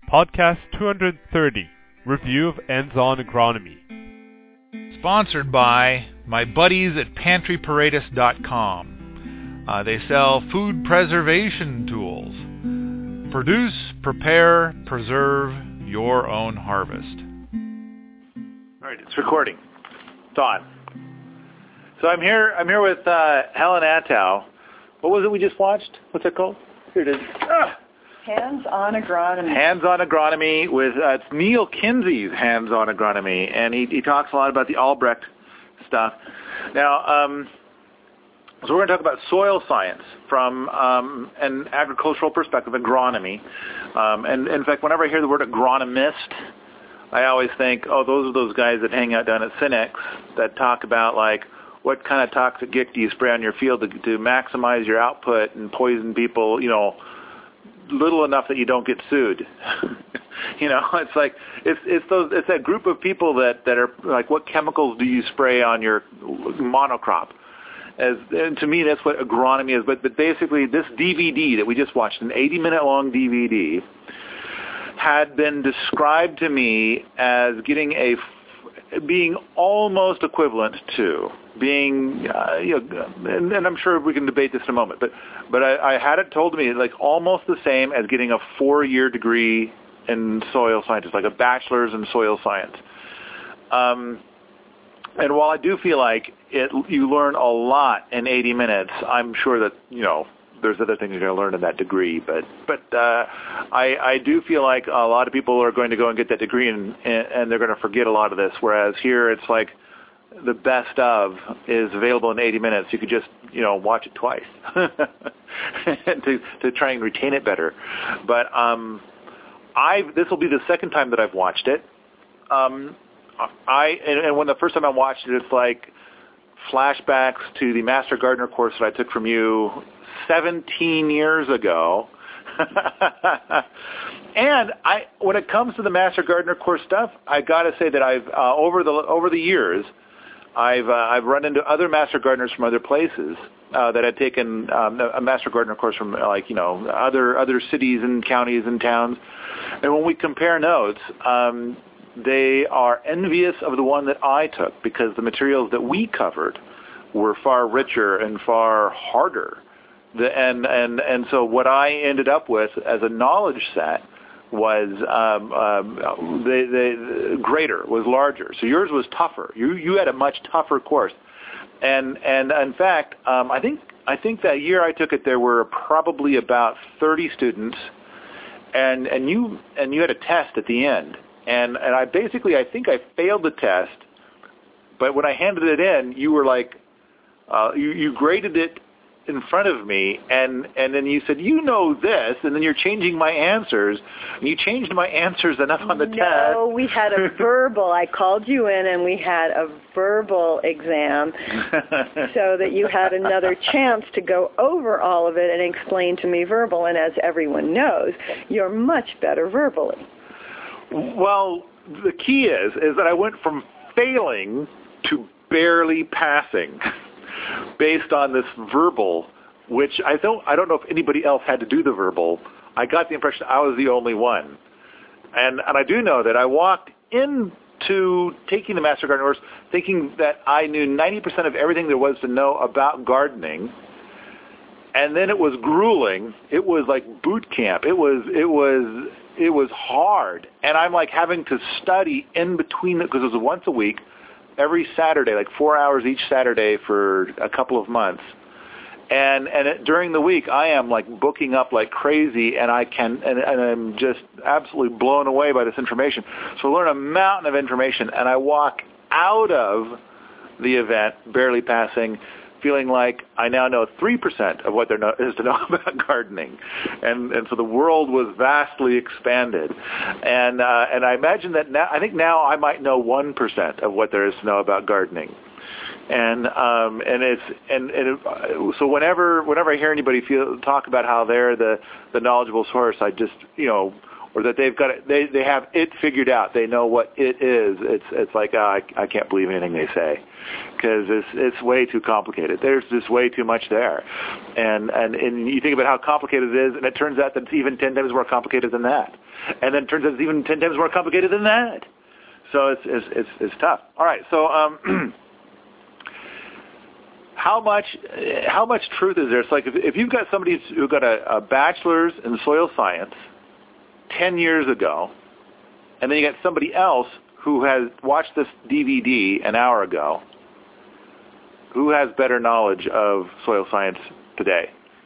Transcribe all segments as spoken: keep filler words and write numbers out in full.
Podcast two hundred thirty, Review of Hands-On Agronomy. Sponsored by my buddies at pantry paradis dot com. Uh, they sell food preservation tools. Produce, prepare, preserve your own harvest. All right, it's recording. It's on. So I'm here. I'm here with uh, Helen Attow. What was it we just watched? What's it called? Here it is. Ah! Hands-on Agronomy. Hands-on Agronomy with uh, it's Neil Kinsey's Hands-on Agronomy, and he, he talks a lot about the Albrecht stuff. Now, um, so we're going to talk about soil science from um, an agricultural perspective, agronomy. Um, and in fact, whenever I hear the word agronomist, I always think, oh, those are those guys that hang out down at Cinex that talk about, like, what kind of toxic gick do you spray on your field to, to maximize your output and poison people, you know, little enough that you don't get sued. You know, it's like it's it's those it's that group of people that, that are like, what chemicals do you spray on your monocrop? As and to me, that's what agronomy is. But but basically, this D V D that we just watched, an eighty minute long D V D, had been described to me as getting a being almost equivalent to being, uh, you know, and, and I'm sure we can debate this in a moment, but but I, I had it told to me like almost the same as getting a four-year degree in soil science, like a bachelor's in soil science. Um, and while I do feel like it, you learn a lot in eighty minutes, I'm sure that, you know, there's other things you're going to learn in that degree, but but uh, I, I do feel like a lot of people are going to go and get that degree, and, and, and they're going to forget a lot of this, whereas here it's like the best of is available in eighty minutes. You could just, you know, watch it twice to, to try and retain it better. But um, I this will be the second time that I've watched it. Um, I and, and when the first time I watched it, it's like flashbacks to the Master Gardener course that I took from you seventeen years ago. And I, when it comes to the Master Gardener course stuff, I got to say that I've uh, over the over the years, I've uh, I've run into other Master Gardeners from other places uh, that had taken um, a Master Gardener course from, like, you know, other other cities and counties and towns, and when we compare notes, um, they are envious of the one that I took because the materials that we covered were far richer and far harder. The, and, and, and so what I ended up with as a knowledge set was um, um, the, the greater, was larger. So yours was tougher. You you had a much tougher course. And and in fact, um, I think I think that year I took it, there were probably about thirty students, and and you and you had a test at the end. And and I basically I think I failed the test, but when I handed it in, you were like, uh, you you graded it in front of me, and and then you said, you know this, and then you're changing my answers, and you changed my answers enough on the no, test. No, we had a verbal. I called you in, and we had a verbal exam so that you had another chance to go over all of it and explain to me verbal, and as everyone knows, you're much better verbally. Well, the key is, is that I went from failing to barely passing based on this verbal, which I don't I don't know if anybody else had to do the verbal. I got the impression I was the only one. And and I do know that I walked into taking the Master Gardener course thinking that I knew ninety percent of everything there was to know about gardening. And then it was grueling. It was like boot camp. It was it was it was hard. And I'm like having to study in between it because it was once a week. Every Saturday, like four hours each Saturday for a couple of months. And and it, during the week, I am like booking up like crazy, and I can, and, and I'm just absolutely blown away by this information. So I learn a mountain of information, and I walk out of the event barely passing, feeling like I now know three percent of what there know, is to know about gardening. And and so the world was vastly expanded. And uh, and I imagine that now, I think now I might know one percent of what there is to know about gardening. And um, and it's and, and it, so whenever whenever I hear anybody feel talk about how they're the, the knowledgeable source, I just, you know, or that they've got it, they they have it figured out. They know what it is. It's it's like, oh, I, I can't believe anything they say, because it's it's way too complicated. There's just way too much there, and and and you think about how complicated it is, and it turns out that it's even ten times more complicated than that, and then it turns out it's even ten times more complicated than that. So it's it's it's, it's tough. All right, so um. How much, how much truth is there? It's like if, if you've got somebody who got a, a bachelor's in soil science ten years ago, and then you got somebody else who has watched this D V D an hour ago, who has better knowledge of soil science today?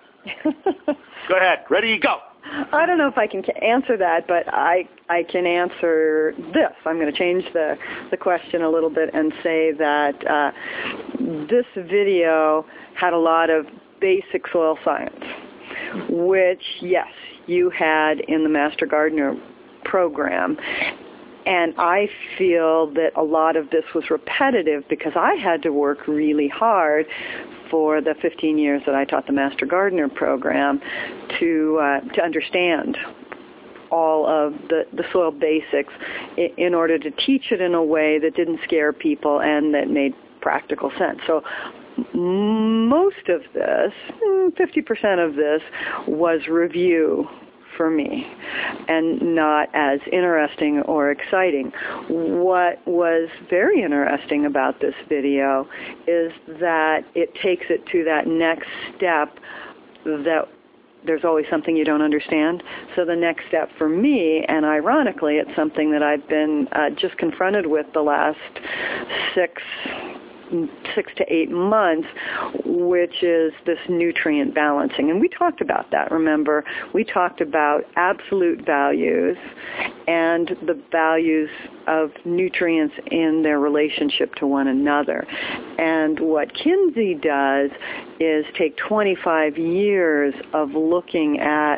Go ahead. Ready, go. I don't know if I can answer that, but I I can answer this. I'm going to change the, the question a little bit and say that uh, this video had a lot of basic soil science, which, yes, you had in the Master Gardener program. And I feel that a lot of this was repetitive because I had to work really hard for the fifteen years that I taught the Master Gardener program to uh, to understand all of the, the soil basics in, in order to teach it in a way that didn't scare people and that made practical sense. So most of this, fifty percent of this, was review for me and not as interesting or exciting. What was very interesting about this video is that it takes it to that next step that there's always something you don't understand. So the next step for me, and ironically, it's something that I've been uh, just confronted with the last six six to eight months, which is this nutrient balancing. And we talked about that, remember? We talked about absolute values and the values of nutrients in their relationship to one another. And what Kinsey does is take twenty-five years of looking at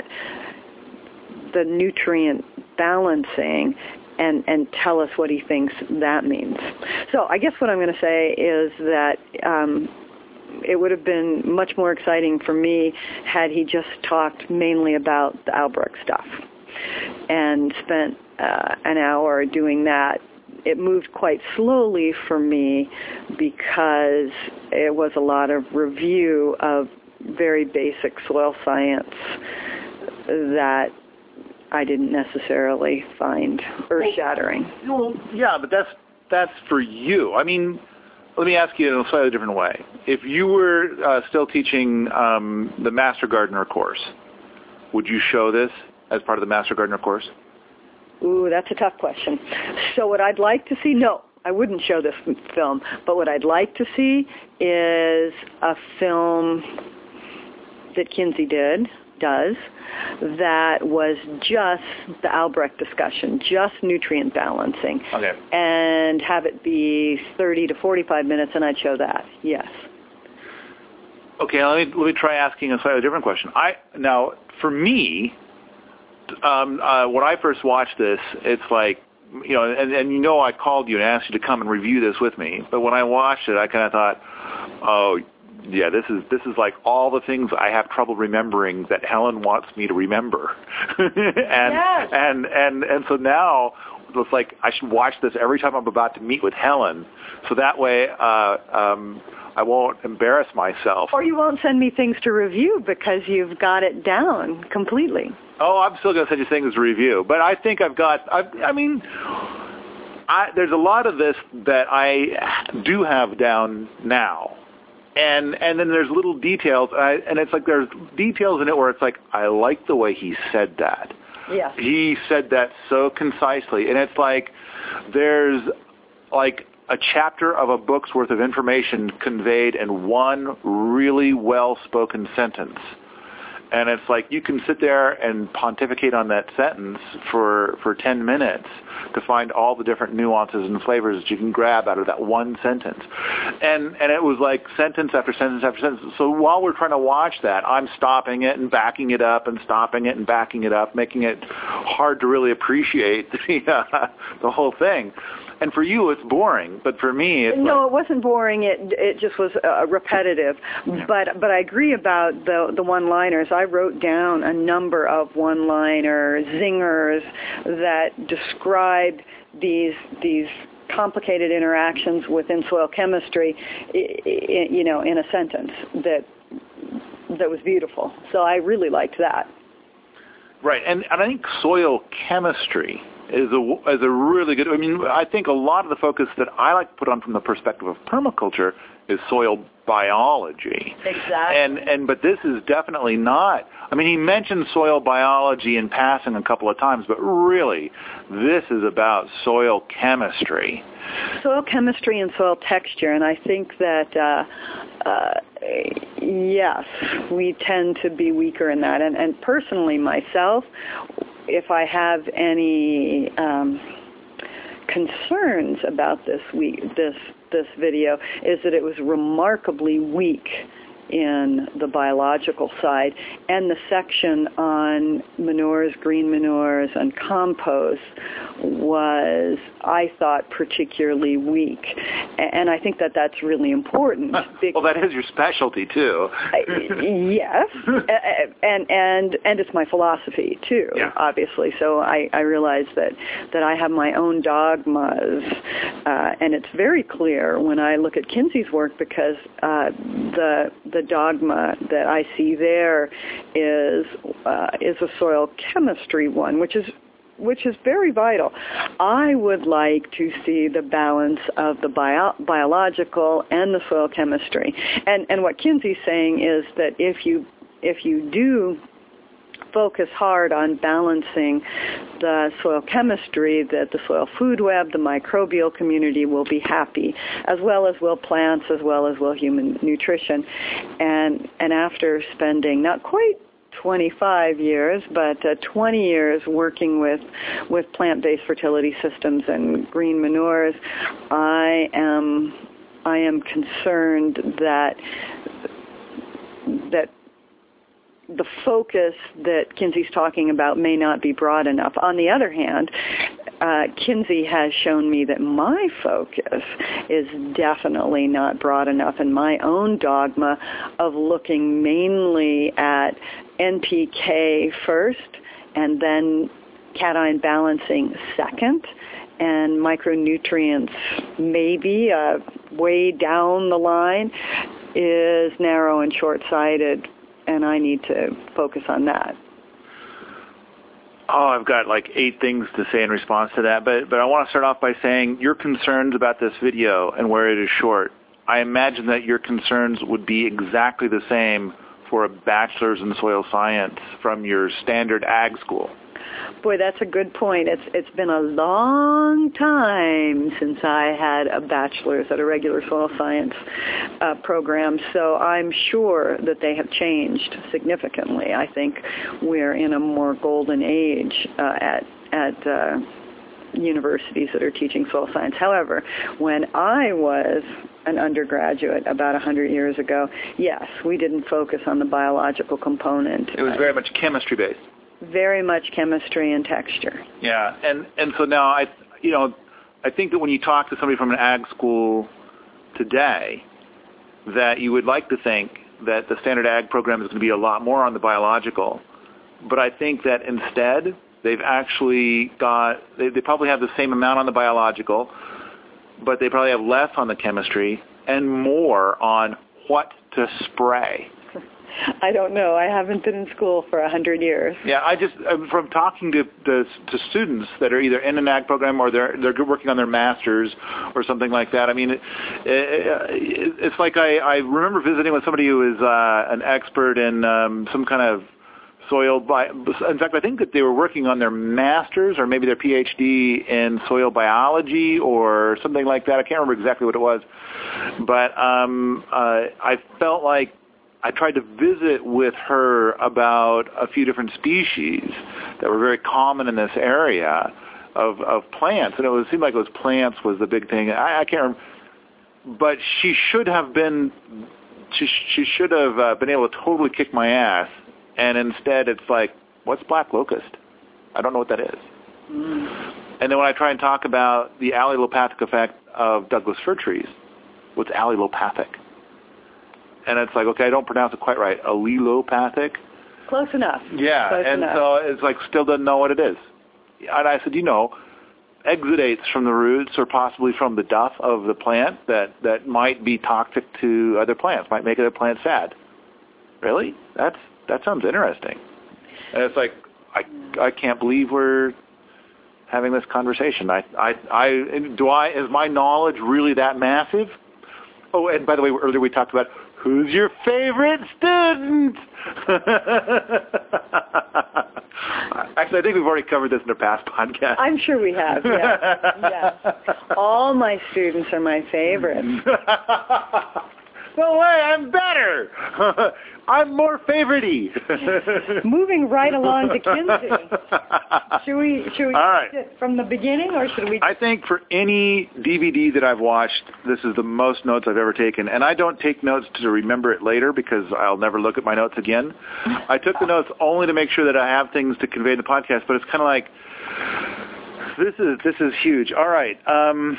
the nutrient balancing and, and tell us what he thinks that means. So I guess what I'm going to say is that um, it would have been much more exciting for me had he just talked mainly about the Albrecht stuff and spent uh, an hour doing that. It moved quite slowly for me because it was a lot of review of very basic soil science that I didn't necessarily find earth-shattering. Well, yeah, but that's that's for you. I mean, let me ask you in a slightly different way. If you were uh, still teaching um, the Master Gardener course, would you show this as part of the Master Gardener course? Ooh, that's a tough question. So what I'd like to see, no, I wouldn't show this film, but what I'd like to see is a film that Kinsey did, does, that was just the Albrecht discussion, just nutrient balancing. Okay. And have it be thirty to forty-five minutes, and I'd show that, yes. Okay, let me, let me try asking a slightly different question. I Now, for me, um, uh, when I first watched this, it's like, you know, and, and you know I called you and asked you to come and review this with me, but when I watched it, I kind of thought, oh, yeah, this is this is like all the things I have trouble remembering that Helen wants me to remember, and yes. and and and so now it's like I should watch this every time I'm about to meet with Helen, so that way uh, um, I won't embarrass myself. Or you won't send me things to review because you've got it down completely. Oh, I'm still going to send you things to review, but I think I've got. I've, I mean. I, there's a lot of this that I do have down now. And and then there's little details, and, I, and it's like there's details in it where it's like, I like the way he said that. Yeah. He said that so concisely. And it's like there's like a chapter of a book's worth of information conveyed in one really well-spoken sentence. And it's like you can sit there and pontificate on that sentence for, for ten minutes to find all the different nuances and flavors that you can grab out of that one sentence. And and it was like sentence after sentence after sentence. So while we're trying to watch that, I'm stopping it and backing it up and stopping it and backing it up, making it hard to really appreciate the, uh, the whole thing. And for you, it's boring, but for me, it's no, like, it wasn't boring. It it just was uh, repetitive. Yeah. But but I agree about the the one-liners. I wrote down a number of one-liner zingers that described these these complicated interactions within soil chemistry, you know, in a sentence that that was beautiful. So I really liked that. Right, and, and I think soil chemistry is a, is a really good, I mean, I think a lot of the focus that I like to put on from the perspective of permaculture is soil biology. Exactly. And, and but this is definitely not, I mean, he mentioned soil biology in passing a couple of times, but really, this is about soil chemistry. Soil chemistry and soil texture, and I think that, uh, uh, yes, we tend to be weaker in that. And, and personally, myself, if I have any um, concerns about this week, this this video, is that it was remarkably weak in the biological side, and the section on manures, green manures, and compost was, I thought, particularly weak. And I think that that's really important. Well, that is your specialty, too. Yes, and and and it's my philosophy, too, yeah. obviously. So I, I realize that, that I have my own dogmas, uh, and it's very clear when I look at Kinsey's work, because uh, the the dogma that I see there is uh, is a soil chemistry one, which is which is very vital. I would like to see the balance of the bio- biological and the soil chemistry. And and what Kinsey's saying is that if you if you do focus hard on balancing the soil chemistry, that the soil food web, the microbial community will be happy, as well as will plants, as well as will human nutrition. And and after spending not quite twenty-five years, but uh, twenty years working with with plant-based fertility systems and green manures, I am I am concerned that that the focus that Kinsey's talking about may not be broad enough. On the other hand, uh, Kinsey has shown me that my focus is definitely not broad enough, and my own dogma of looking mainly at N P K first and then cation balancing second, and micronutrients maybe uh, way down the line, is narrow and short-sighted, and I need to focus on that. Oh, I've got like eight things to say in response to that, but but I want to start off by saying your concerns about this video and where it is short, I imagine that your concerns would be exactly the same for a bachelor's in soil science from your standard ag school. Boy, that's a good point. It's it's been a long time since I had a bachelor's at a regular soil science uh, program, so I'm sure that they have changed significantly. I think we're in a more golden age uh, at at uh, universities that are teaching soil science. However, when I was an undergraduate about one hundred years ago, yes, we didn't focus on the biological component. It was very much chemistry-based. Very much chemistry and texture. Yeah, and, and so now I, you know, I think that when you talk to somebody from an ag school today, that you would like to think that the standard ag program is going to be a lot more on the biological, but I think that instead they've actually got, they, they probably have the same amount on the biological, but they probably have less on the chemistry and more on what to spray. I don't know. I haven't been in school for a hundred years. Yeah, I just from talking to, to to students that are either in an ag program or they're they're working on their masters or something like that. I mean, it, it, it's like I, I remember visiting with somebody who is uh, an expert in um, some kind of soil bi- in fact, I think that they were working on their masters or maybe their P H D in soil biology or something like that. I can't remember exactly what it was, but um, uh, I felt like I tried to visit with her about a few different species that were very common in this area of, of plants, and it, was, it seemed like it was plants was the big thing. I, I can't remember, but she should have been, she, she should have uh, been able to totally kick my ass, and instead it's like, what's black locust? I don't know what that is. Mm. And then when I try and talk about the allelopathic effect of Douglas fir trees, what's allelopathic? And it's like, okay, I don't pronounce it quite right. Allelopathic? Close enough. Yeah, Close and enough. so it's like still doesn't know what it is. And I said, you know, exudates from the roots or possibly from the duff of the plant that, that might be toxic to other plants, might make other plants sad. Really? That's that sounds interesting. And it's like, I, I can't believe we're having this conversation. I, I, I, do I, is my knowledge really that massive? Oh, and by the way, earlier we talked about who's your favorite student? Actually, I think we've already covered this in a past podcast. I'm sure we have, yes. yes. All my students are my favorites. No way, I'm better. I'm more favorite-y. Moving right along to Kinsey. Should we, should we All right. it from the beginning, or should we? I think for any D V D that I've watched, this is the most notes I've ever taken. And I don't take notes to remember it later because I'll never look at my notes again. I took the notes only to make sure that I have things to convey in the podcast, but it's kind of like, this is this is huge. All right. Um,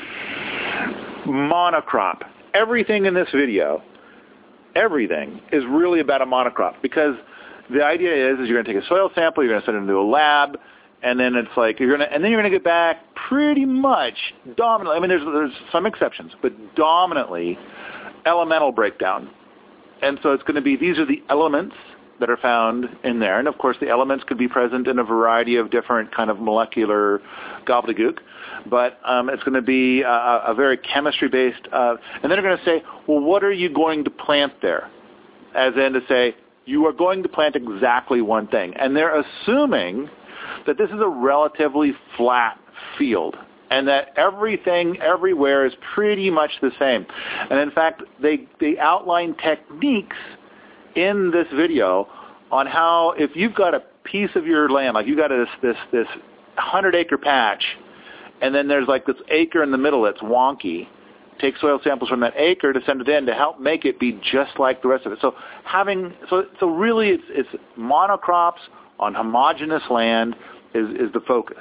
monocrop. Everything in this video, everything is really about a monocrop because the idea is, is you're going to take a soil sample, you're going to send it into a lab, and then it's like you're going to, and then you're going to get back pretty much dominantly. I mean, there's there's some exceptions, but dominantly elemental breakdown. And so it's going to be these are the elements that are found in there, and of course the elements could be present in a variety of different kind of molecular gobbledygook. But um, it's going to be a, a very chemistry-based, uh, and then they're going to say, well, what are you going to plant there? As in to say, you are going to plant exactly one thing. And they're assuming that this is a relatively flat field and that everything everywhere is pretty much the same. And in fact, they, they outline techniques in this video on how if you've got a piece of your land, like you've got this this this hundred-acre patch, and then there's like this acre in the middle that's wonky. Take soil samples from that acre to send it in to help make it be just like the rest of it. So having so so really it's it's monocrops on homogeneous land is, is the focus.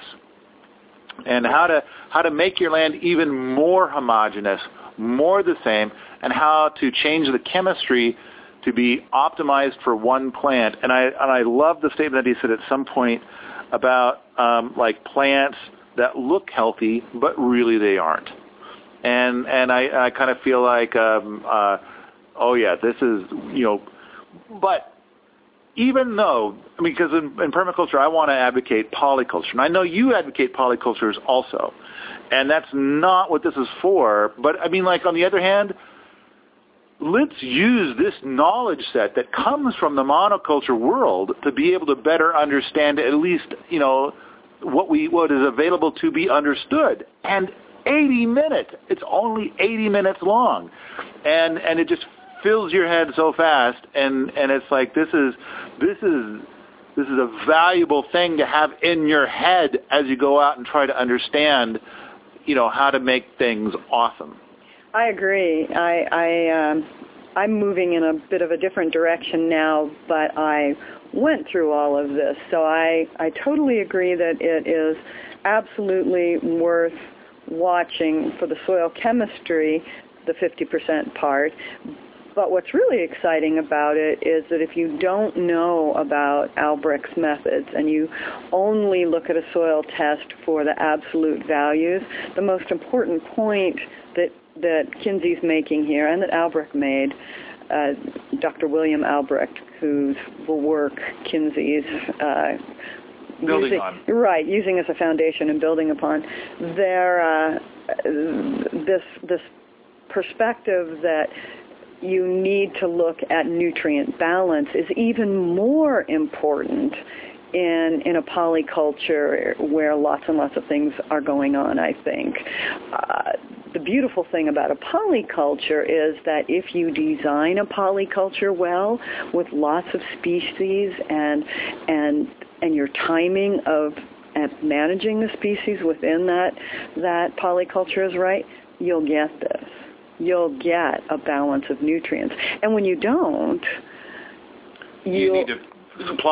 And how to how to make your land even more homogeneous, more the same, and how to change the chemistry to be optimized for one plant. And I and I love the statement that he said at some point about um, like plants that look healthy, but really they aren't. And and I, I kind of feel like, um, uh, oh yeah, this is, you know, but even though, I mean, because in, in permaculture I want to advocate polyculture, and I know you advocate polycultures also, and that's not what this is for, but I mean, like on the other hand, let's use this knowledge set that comes from the monoculture world to be able to better understand at least, you know, what we what is available to be understood. And eighty minutes, it's only eighty minutes long, and and it just fills your head so fast. And and it's like this is this is this is a valuable thing to have in your head as you go out and try to understand, you know, how to make things awesome. I agree. I, I, um, I'm moving in a bit of a different direction now, but I went through all of this. So I, I totally agree that it is absolutely worth watching for the soil chemistry, the fifty percent part. But what's really exciting about it is that if you don't know about Albrecht's methods and you only look at a soil test for the absolute values, the most important point that that Kinsey's making here and that Albrecht made, uh, Doctor William Albrecht, whose work Kinsey's uh, building using, on. Right, using as a foundation and building upon, their, uh, this, this perspective that you need to look at nutrient balance is even more important in in a polyculture where lots and lots of things are going on, I think. Uh, the beautiful thing about a polyculture is that if you design a polyculture well with lots of species and and and your timing of and managing the species within that that polyculture is right, you'll get this. You'll get a balance of nutrients. And when you don't, you need to supply it.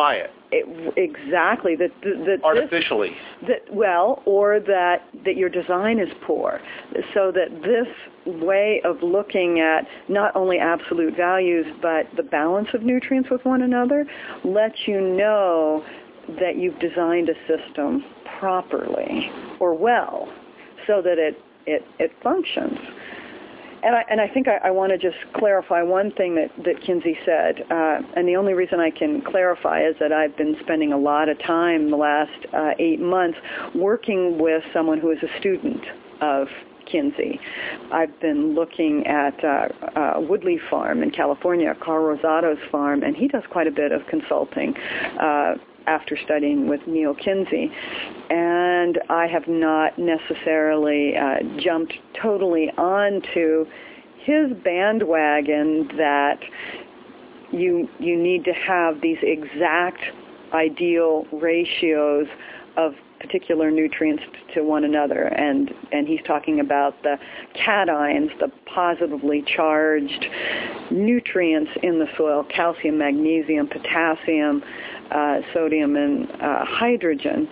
It, exactly. That, that Artificially. This, that, well, or that, that your design is poor. So that this way of looking at not only absolute values, but the balance of nutrients with one another lets you know that you've designed a system properly or well so that it, it, it functions. And I, and I think I, I want to just clarify one thing that, that Kinsey said, uh, and the only reason I can clarify is that I've been spending a lot of time the last uh, eight months working with someone who is a student of Kinsey. I've been looking at uh, uh, Woodley Farm in California, Carl Rosato's farm, and he does quite a bit of consulting uh, after studying with Neil Kinsey. And I have not necessarily uh, jumped totally onto his bandwagon that you you need to have these exact ideal ratios of particular nutrients to one another, and and he's talking about the cations, the positively charged nutrients in the soil: calcium, magnesium, potassium, uh, sodium, and uh, hydrogen.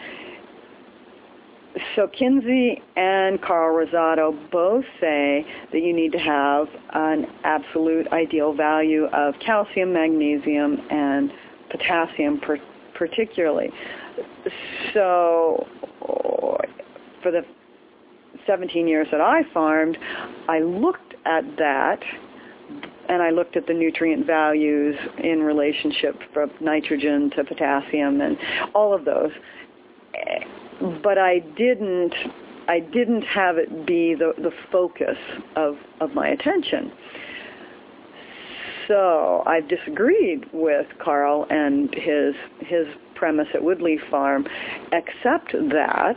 So Kinsey and Carl Rosato both say that you need to have an absolute ideal value of calcium, magnesium, and potassium per, particularly. So for the seventeen years that I farmed, I looked at that, and I looked at the nutrient values in relationship from nitrogen to potassium and all of those. But I didn't I didn't have it be the, the focus of, of my attention. So I disagreed with Carl and his his premise at Woodley Farm, except that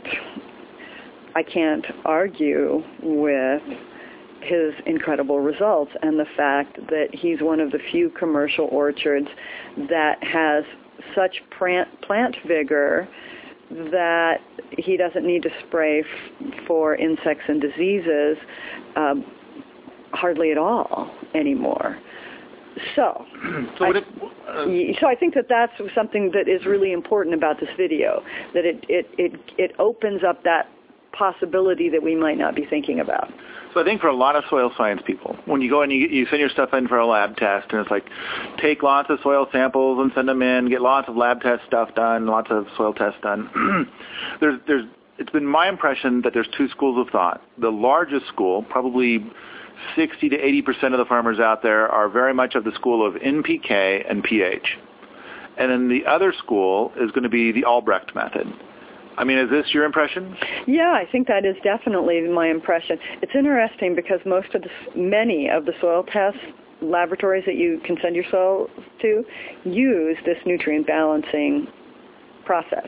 I can't argue with his incredible results and the fact that he's one of the few commercial orchards that has such plant, plant vigor that he doesn't need to spray f- for insects and diseases um, hardly at all anymore. So, so, I, it, uh, so I think that that's something that is really important about this video, that it, it, it, it opens up that possibility that we might not be thinking about. So I think for a lot of soil science people, when you go and you, you send your stuff in for a lab test, and it's like, take lots of soil samples and send them in, get lots of lab test stuff done, lots of soil tests done. there's, there's, it's been my impression that there's two schools of thought. The largest school, probably sixty to eighty percent of the farmers out there, are very much of the school of N P K and pH. And then the other school is going to be the Albrecht method. I mean, is this your impression? Yeah, I think that is definitely my impression. It's interesting because most of the, many of the soil test laboratories that you can send your soil to use this nutrient balancing process,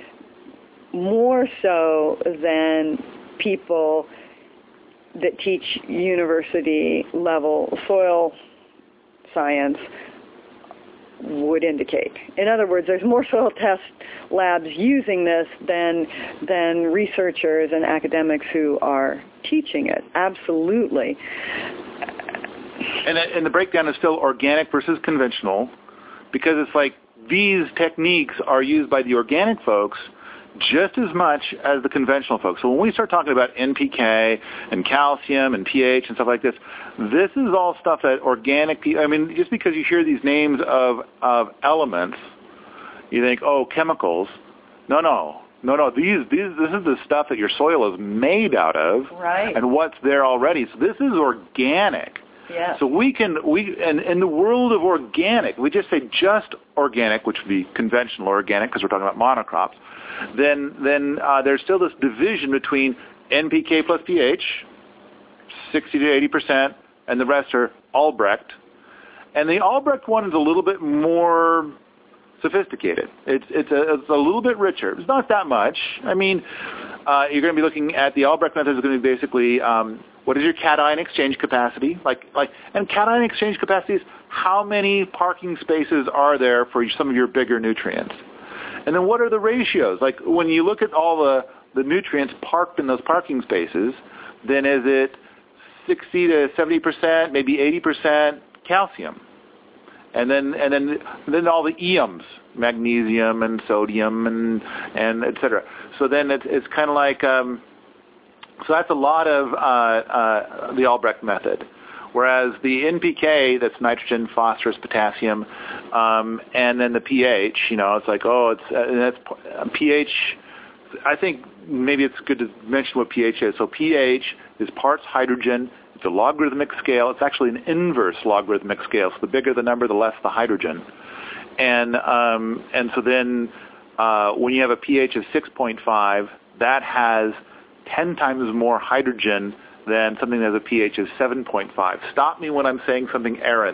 more so than people that teach university level soil science would indicate. In other words, there's more soil test labs using this than than researchers and academics who are teaching it. Absolutely. And, and the breakdown is still organic versus conventional, because it's like these techniques are used by the organic folks just as much as the conventional folks. So when we start talking about N P K and calcium and pH and stuff like this, this is all stuff that organic people, I mean, just because you hear these names of, of elements, you think, oh, chemicals. No, no. No, no, these, these, this is the stuff that your soil is made out of, right, and what's there already. So this is organic. Yeah. So we can, we, and in the world of organic, we just say just organic, which would be conventional organic because we're talking about monocrops, then, then uh, there's still this division between N P K plus pH, sixty to eighty percent, and the rest are Albrecht. And the Albrecht one is a little bit more sophisticated. It's, it's, a, it's a little bit richer. It's not that much. I mean, uh, you're going to be looking at the Albrecht method is going to be basically um, what is your cation exchange capacity? Like, like, and cation exchange capacity is how many parking spaces are there for some of your bigger nutrients? And then what are the ratios? Like when you look at all the, the nutrients parked in those parking spaces, then is it sixty to seventy percent, maybe eighty percent calcium? and then and then and then all the E Ms, magnesium and sodium and and et cetera. So then it's it's kind of like um, so that's a lot of uh, uh, the Albrecht method. Whereas the N P K, that's nitrogen, phosphorus, potassium, um, and then the pH, you know, it's like, oh, it's uh, that's uh, pH. I think maybe it's good to mention what pH is. So pH is parts hydrogen. It's a logarithmic scale. It's actually an inverse logarithmic scale. So the bigger the number, the less the hydrogen. And um, and so then uh, when you have a pH of six point five, that has ten times more hydrogen than something that has a pH of seven point five. Stop me when I'm saying something errant.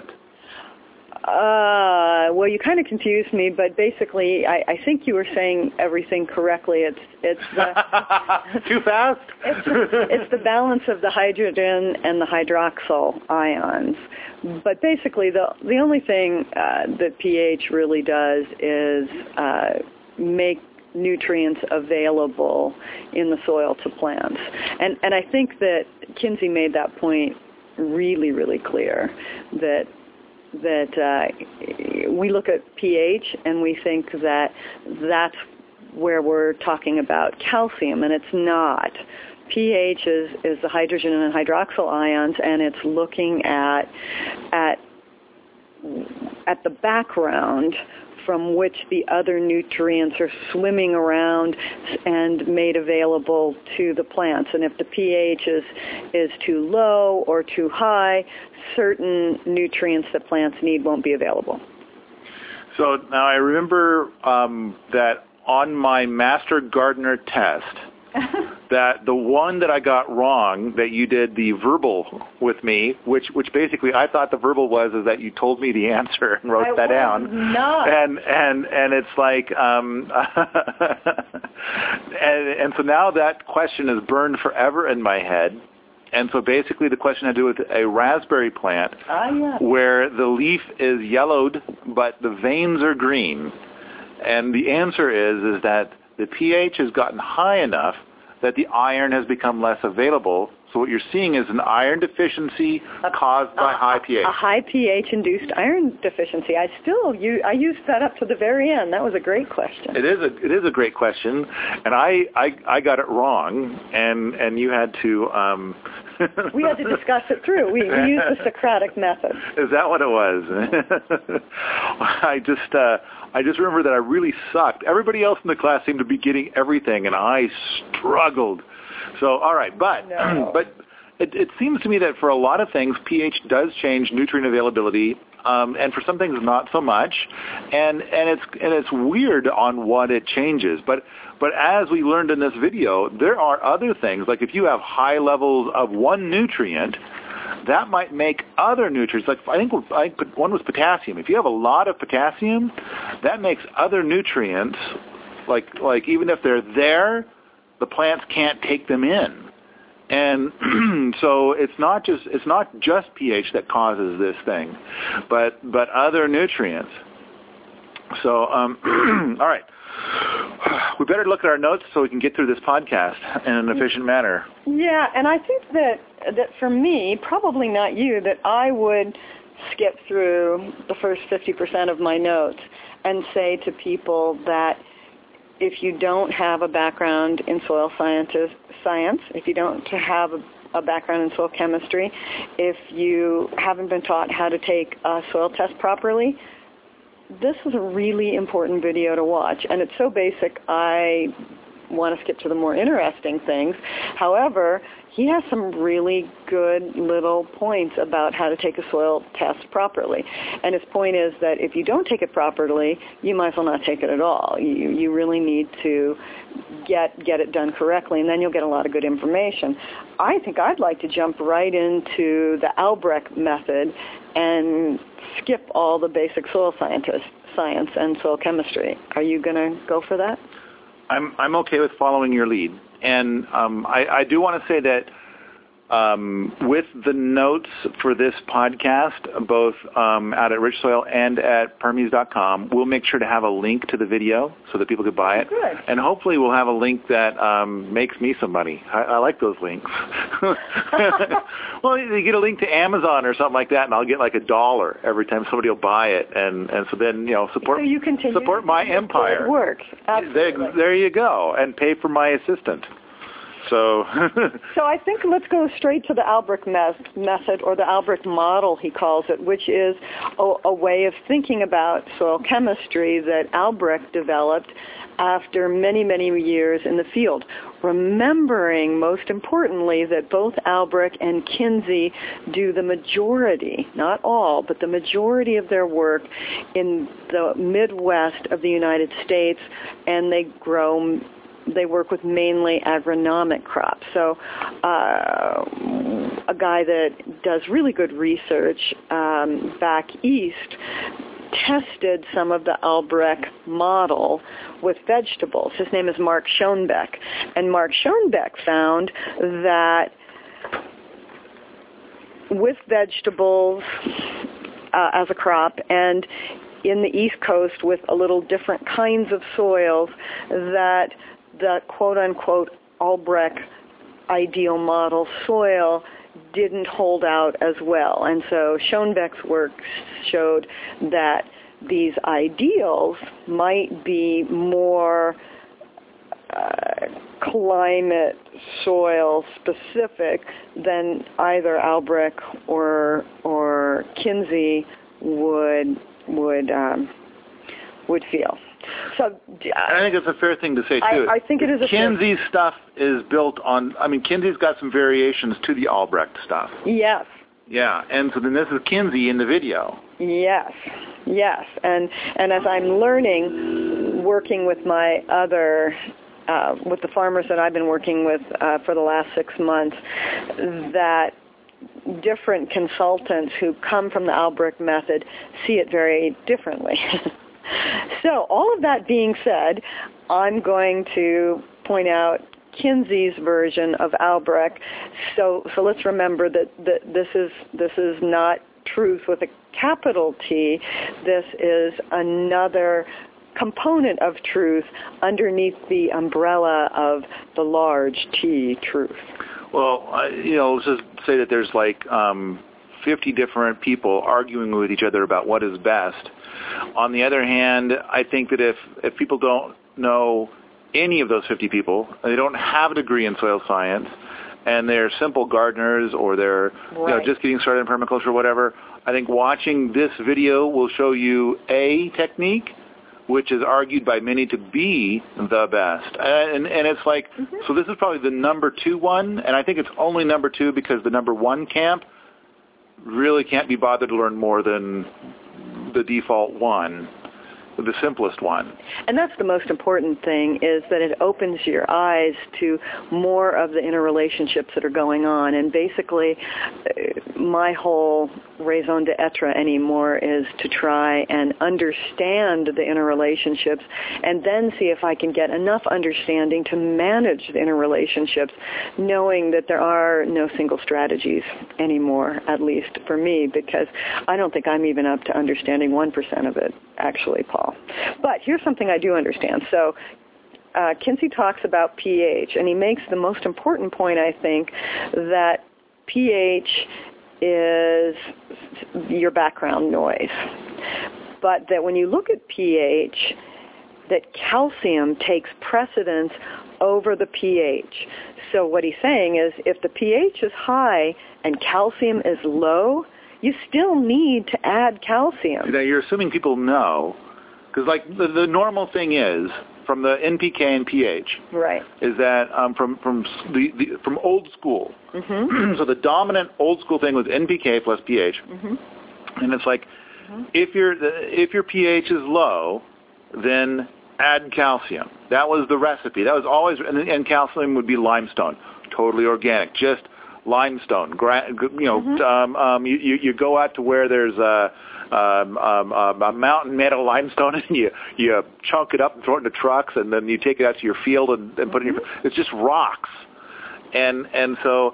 Uh, well, you kind of confused me, but basically, I, I think you were saying everything correctly. It's it's the, too fast. It's, it's the balance of the hydrogen and the hydroxyl ions. But basically, the the only thing uh, that pH really does is uh, make nutrients available in the soil to plants. And and I think that Kinsey made that point really, really clear, that that uh, we look at pH and we think that that's where we're talking about calcium, and it's not. pH is, is the hydrogen and hydroxyl ions, and it's looking at at at the background from which the other nutrients are swimming around and made available to the plants. And if the pH is, is too low or too high, certain nutrients that plants need won't be available. So now I remember um, that on my Master Gardener test, that the one that I got wrong, that you did the verbal with me, which which basically I thought the verbal was is that you told me the answer and wrote I that was down. Not. And and and it's like um and and so now that question is burned forever in my head. And so basically the question had to do with a raspberry plant Ah, yeah. where the leaf is yellowed but the veins are green. And the answer is is that the pH has gotten high enough that the iron has become less available. So what you're seeing is an iron deficiency caused by a, high pH. A high pH induced iron deficiency. I still use, I used that up to the very end. That was a great question. It is a it is a great question, and I I, I got it wrong, and and you had to. Um, we had to discuss it through. We, we used the Socratic method. Is that what it was? I just uh, I just remember that I really sucked. Everybody else in the class seemed to be getting everything, and I struggled. So all right, but no. but it, it seems to me that for a lot of things, pH does change nutrient availability, um, and for some things not so much. And and it's and it's weird on what it changes. But but as we learned in this video, there are other things. Like if you have high levels of one nutrient, that might make other nutrients, like I think I think one was potassium. If you have a lot of potassium, that makes other nutrients, like like even if they're there, the plants can't take them in. And so it's not just it's not just pH that causes this thing, but but other nutrients. So um, all right, we better look at our notes so we can get through this podcast in an efficient manner. Yeah, and I think that that for me, probably not you, that I would skip through the first fifty percent of my notes and say to people that if you don't have a background in soil scientist, science, if you don't have a, a background in soil chemistry, if you haven't been taught how to take a soil test properly, this is a really important video to watch. And it's so basic, I want to skip to the more interesting things. However, he has some really good little points about how to take a soil test properly. And his point is that if you don't take it properly, you might as well not take it at all. You, you really need to get get it done correctly, and then you'll get a lot of good information. I think I'd like to jump right into the Albrecht method and skip all the basic soil scientist, science and soil chemistry. Are you going to go for that? I'm I'm okay with following your lead, and um, I, I do want to say that um, with the notes for this podcast, both um, out at Rich Soil and at Permies dot com, we'll make sure to have a link to the video so that people could buy it. Good. And hopefully we'll have a link that um, makes me some money. I, I like those links. Well, you get a link to Amazon or something like that, and I'll get like a dollar every time somebody will buy it. And, and so then, you know, support, so you continue support my empire. It works. Absolutely. There, there you go. And pay for my assistant. So so I think let's go straight to the Albrecht me- method, or the Albrecht model, he calls it, which is a, a way of thinking about soil chemistry that Albrecht developed after many, many years in the field. Remembering, most importantly, that both Albrecht and Kinsey do the majority, not all, but the majority of their work in the Midwest of the United States, and they grow They work with mainly agronomic crops. So uh, a guy that does really good research um, back east tested some of the Albrecht model with vegetables. His name is Mark Schoenbeck. And Mark Schoenbeck found that with vegetables uh, as a crop, and in the East Coast with a little different kinds of soils, that the quote-unquote Albrecht ideal model soil didn't hold out as well. And so Schoenbeck's work showed that these ideals might be more uh, climate soil specific than either Albrecht or or Kinsey would would um, would feel. So uh, I think it's a fair thing to say, too. I, I think it is a Kinsey's fair... stuff is built on, I mean, Kinsey's got some variations to the Albrecht stuff. Yes. Yeah, and so then this is Kinsey in the video. Yes, yes. And, and as I'm learning, working with my other, uh, with the farmers that I've been working with uh, for the last six months, that different consultants who come from the Albrecht method see it very differently. So all of that being said, I'm going to point out Kinsey's version of Albrecht. So so let's remember that, that this is this is not truth with a capital T. This is another component of truth underneath the umbrella of the large T, truth. Well, uh, you know, let's just say that there's like um, fifty different people arguing with each other about what is best. On the other hand, I think that if, if people don't know any of those fifty people, they don't have a degree in soil science, and they're simple gardeners or they're right. you know, just getting started in permaculture or whatever, I think watching this video will show you a technique which is argued by many to be the best. And, and it's like, mm-hmm. so this is probably the number two one, and I think it's only number two because the number one camp really can't be bothered to learn more than the default one, the simplest one. And that's the most important thing, is that it opens your eyes to more of the interrelationships that are going on. And basically, my whole raison d'etre anymore is to try and understand the interrelationships and then see if I can get enough understanding to manage the interrelationships, knowing that there are no single strategies anymore, at least for me, because I don't think I'm even up to understanding one percent of it, actually, Paul. But here's something I do understand. So uh, Kinsey talks about pH, and he makes the most important point, I think, that pH is your background noise. But that when you look at pH, that calcium takes precedence over the pH. So what he's saying is if the pH is high and calcium is low, you still need to add calcium. Now, you're assuming people know, because like the, the normal thing is, from the N P K and pH, right, is that um, from from the, the from old school. Mm-hmm. So the dominant old school thing was N P K plus pH, mm-hmm. and it's like mm-hmm. if your if your pH is low, then add calcium. That was the recipe. That was always, and, and calcium would be limestone, totally organic, just limestone. Gra- you know, mm-hmm. um, um, you, you you go out to where there's a. Um, um, um, a mountain made of limestone, and you you chunk it up and throw it into trucks, and then you take it out to your field and, and put it in your. It's just rocks, and and so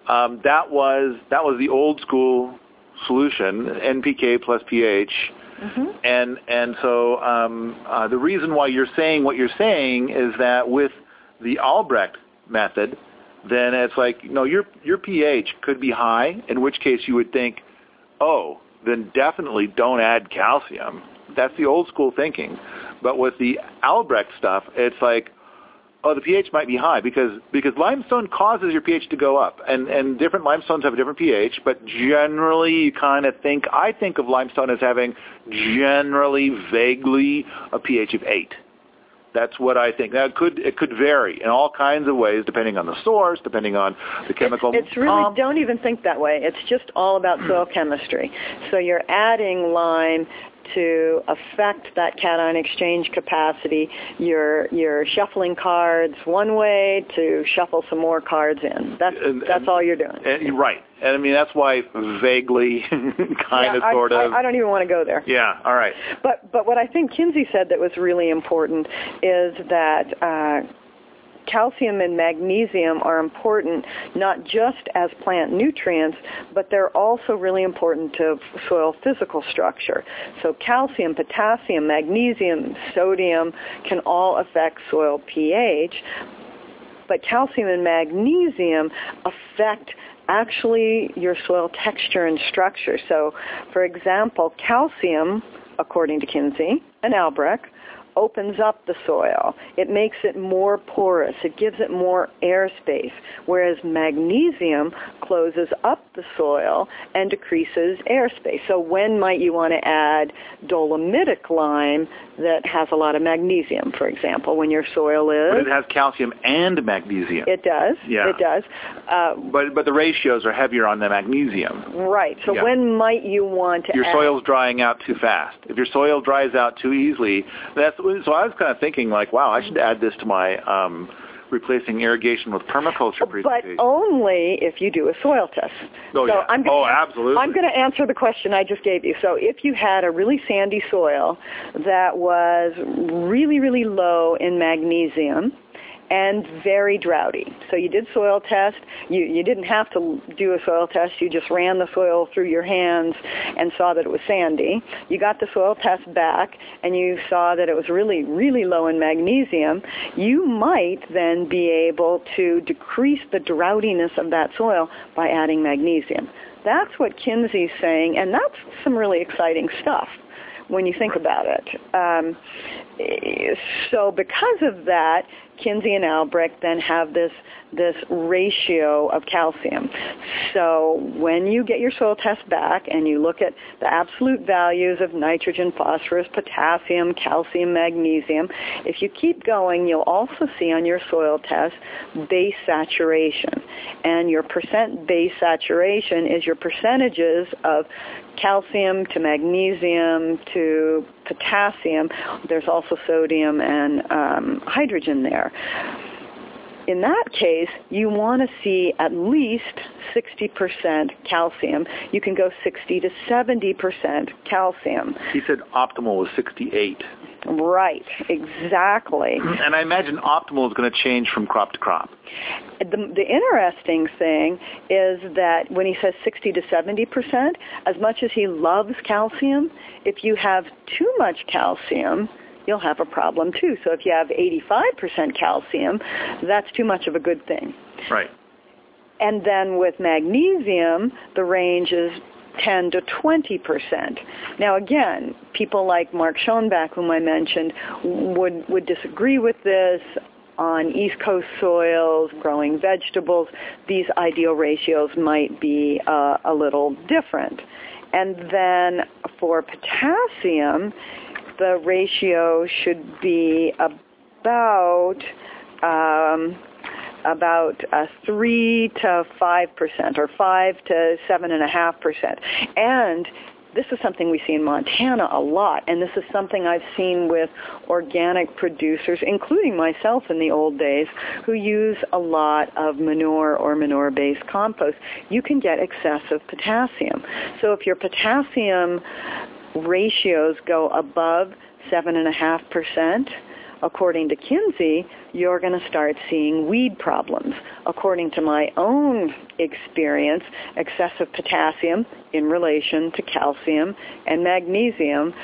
um, that was that was the old school solution, N P K plus pH. Mm-hmm. And and so um, uh, the reason why you're saying what you're saying is that with the Albrecht method, then it's like, no, your your pH could be high, in which case you would think, oh, then definitely don't add calcium. That's the old school thinking. But with the Albrecht stuff, it's like, oh, the pH might be high because because limestone causes your pH to go up, and and different limestones have a different pH. But generally, you kind of think I think of limestone as having generally, vaguely, a pH of eight. That's what I think. Now, it could it could vary in all kinds of ways, depending on the source, depending on the chemical. It's, it's really um, don't even think that way. It's just all about soil chemistry. So you're adding lime to affect that cation exchange capacity. You're you're shuffling cards one way to shuffle some more cards in. That's and, that's and, all you're doing. And, right. And I mean, that's why vaguely, kind yeah, of, I, sort of. I, I don't even want to go there. Yeah. All right. But but what I think Kinsey said that was really important is that Uh, calcium and magnesium are important not just as plant nutrients, but they're also really important to soil physical structure. So calcium, potassium, magnesium, sodium can all affect soil pH, but calcium and magnesium affect actually your soil texture and structure. So, for example, calcium, according to Kinsey and Albrecht, opens up the soil. It makes it more porous. It gives it more airspace, whereas magnesium closes up the soil and decreases airspace. So when might you want to add dolomitic lime that has a lot of magnesium, for example, when your soil is... But it has calcium and magnesium. It does. Yeah. It does. Uh, but but the ratios are heavier on the magnesium. Right. So yeah. when might you want to Your add... soil's drying out too fast. If your soil dries out too easily, that's... So I was kind of thinking, like, wow, I should add this to my um, replacing irrigation with permaculture presentation. But only if you do a soil test. Oh, so yeah. I'm gonna, oh, absolutely. I'm going to answer the question I just gave you. So if you had a really sandy soil that was really, really low in magnesium, and very droughty. So you did soil test. You, you didn't have to do a soil test. You just ran the soil through your hands and saw that it was sandy. You got the soil test back and you saw that it was really, really low in magnesium. You might then be able to decrease the droughtiness of that soil by adding magnesium. That's what Kinsey's saying, and that's some really exciting stuff when you think about it. Um, so because of that, Kinsey and Albrecht then have this this ratio of calcium. So when you get your soil test back and you look at the absolute values of nitrogen, phosphorus, potassium, calcium, magnesium, if you keep going, you'll also see on your soil test base saturation. And your percent base saturation is your percentages of calcium to magnesium to potassium. There's also sodium and um, hydrogen there. In that case, you want to see at least sixty percent calcium. You can go sixty to seventy percent calcium. He said optimal was sixty-eight. Right, exactly. And I imagine optimal is going to change from crop to crop. The, the interesting thing is that when he says sixty to seventy percent, as much as he loves calcium, if you have too much calcium, you'll have a problem too. So if you have eighty-five percent calcium, that's too much of a good thing. Right. And then with magnesium, the range is ten to twenty percent. Now again, people like Mark Schoenbach, whom I mentioned, would, would disagree with this. On East Coast soils, growing vegetables, these ideal ratios might be uh, a little different. And then for potassium, the ratio should be about um, about uh, three to five percent, or five to seven and a half percent. And this is something we see in Montana a lot, and this is something I've seen with organic producers, including myself in the old days, who use a lot of manure or manure-based compost. You can get excessive potassium. So if your potassium ratios go above seven and a half percent, according to Kinsey, you're going to start seeing weed problems. According to my own experience, excessive potassium in relation to calcium and magnesium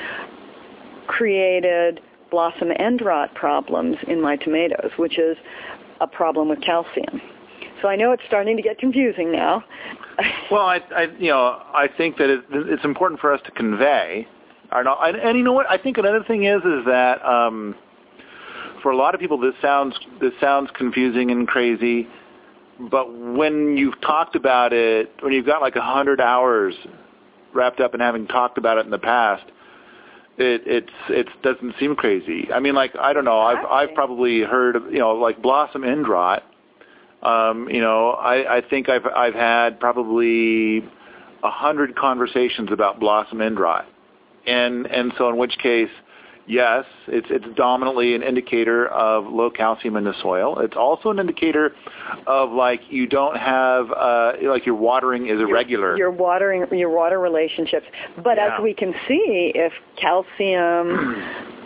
created blossom end rot problems in my tomatoes, which is a problem with calcium. So I know it's starting to get confusing now. Well, I, I, you know, I think that it, it's important for us to convey. Our, and, and you know what? I think another thing is is that um, for a lot of people, this sounds this sounds confusing and crazy. But when you've talked about it, when you've got like a hundred hours wrapped up in having talked about it in the past, it it's it doesn't seem crazy. I mean, like I don't know. I've I've probably heard of, you know, like blossom end rot. Um, you know, I, I think I've I've had probably a hundred conversations about blossom end rot, and and so in which case, yes, it's it's dominantly an indicator of low calcium in the soil. It's also an indicator of like you don't have uh, like your watering is irregular. Your, your watering your water relationships, but yeah. as we can see, if calcium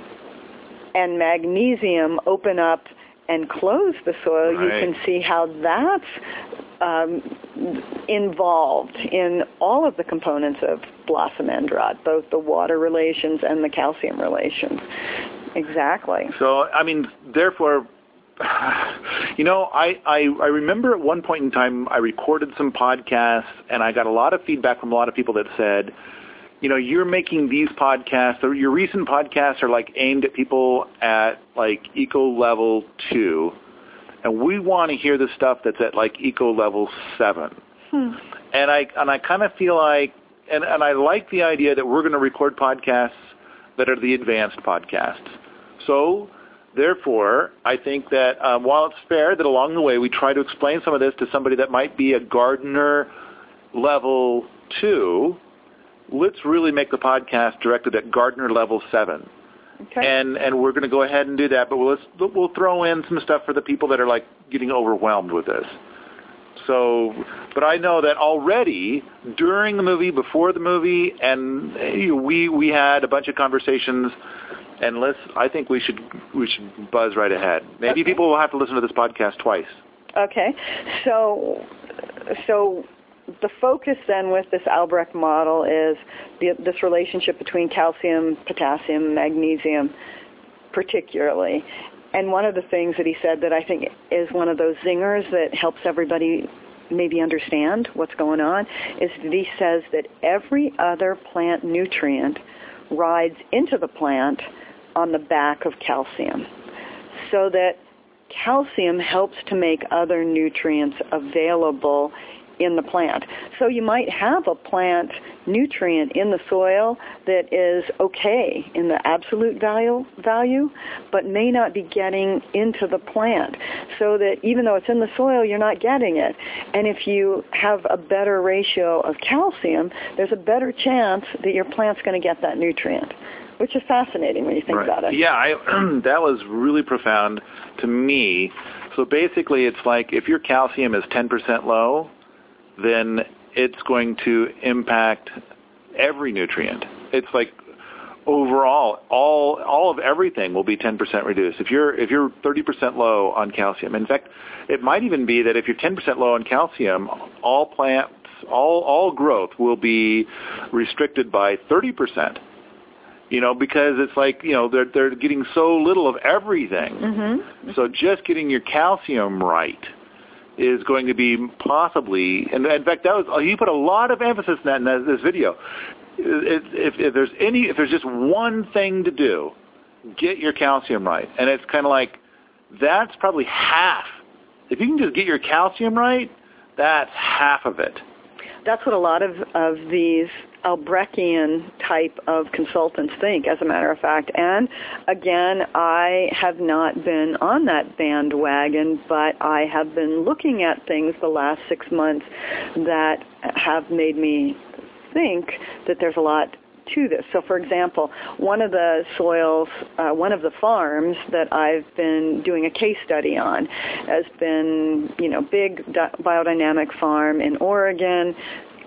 and magnesium open up and close the soil, right. you can see how that's um, involved in all of the components of blossom end rot, both the water relations and the calcium relations. Exactly. So, I mean, therefore, you know, I, I, I remember at one point in time I recorded some podcasts, and I got a lot of feedback from a lot of people that said, you know, you're making these podcasts, or your recent podcasts are like aimed at people at like eco level two, and we want to hear the stuff that's at like eco level seven. Hmm. And I and I kind of feel like, and, and I like the idea that we're going to record podcasts that are the advanced podcasts. So therefore, I think that um, while it's fair that along the way we try to explain some of this to somebody that might be a gardener level two, let's really make the podcast directed at gardener level seven. Okay. And and we're going to go ahead and do that, but we'll we'll throw in some stuff for the people that are like getting overwhelmed with this. So, but I know that already during the movie, before the movie, and we we had a bunch of conversations. And let's, I think we should we should buzz right ahead. Maybe okay. people will have to listen to this podcast twice. Okay, so so. The focus then with this Albrecht model is the, this relationship between calcium, potassium, magnesium particularly. And one of the things that he said that I think is one of those zingers that helps everybody maybe understand what's going on is that he says that every other plant nutrient rides into the plant on the back of calcium, so that calcium helps to make other nutrients available in the plant. So you might have a plant nutrient in the soil that is okay in the absolute value, value, but may not be getting into the plant, so that even though it's in the soil, you're not getting it. And if you have a better ratio of calcium, there's a better chance that your plant's going to get that nutrient, which is fascinating when you think right. about it. Yeah, I, that was really profound to me. So basically it's like if your calcium is ten percent low, then it's going to impact every nutrient. It's like overall, all all of everything will be ten percent reduced. If you're if you're thirty percent low on calcium, in fact, it might even be that if you're ten percent low on calcium, all plants, all all growth will be restricted by thirty percent. You know, because it's like, you know, they're they're getting so little of everything. Mm-hmm. So just getting your calcium right is going to be possibly, and in fact, that was he put a lot of emphasis in that in this video. If, if, if there's any, if there's just one thing to do, get your calcium right, and it's kind of like that's probably half. If you can just get your calcium right, that's half of it. That's what a lot of, of these Albrechttian type of consultants think, as a matter of fact. And again, I have not been on that bandwagon, but I have been looking at things the last six months that have made me think that there's a lot to this. So, for example, one of the soils, uh, one of the farms that I've been doing a case study on has been, you know, big di- biodynamic farm in Oregon,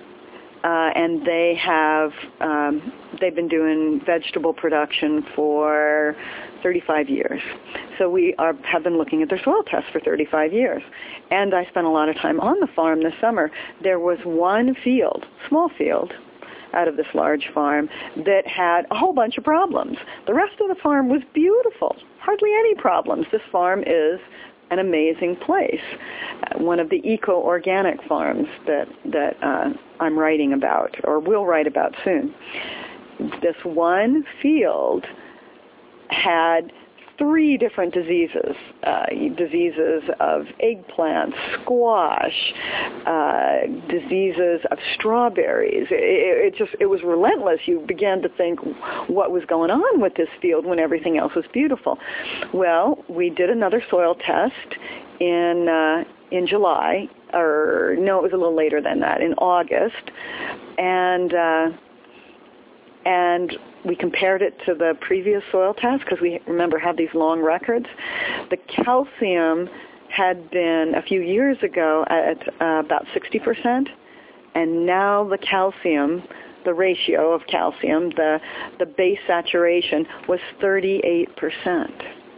uh, and they have um, they've been doing vegetable production for thirty-five years. So we are, have been looking at their soil tests for thirty-five years. And I spent a lot of time on the farm this summer. There was one field, small field, out of this large farm that had a whole bunch of problems. The rest of the farm was beautiful, hardly any problems. This farm is an amazing place, uh, one of the eco-organic farms that, that uh, I'm writing about, or will write about soon. This one field had three different diseases, uh, diseases of eggplants, squash, uh, diseases of strawberries. It, it just, it was relentless. You began to think what was going on with this field when everything else was beautiful. Well, we did another soil test in, uh, in July, or no, it was a little later than that, in August, and, uh, and we compared it to the previous soil test because we, remember, had these long records. The calcium had been, a few years ago, at uh, about sixty percent, and now the calcium, the ratio of calcium, the, the base saturation, was thirty-eight percent.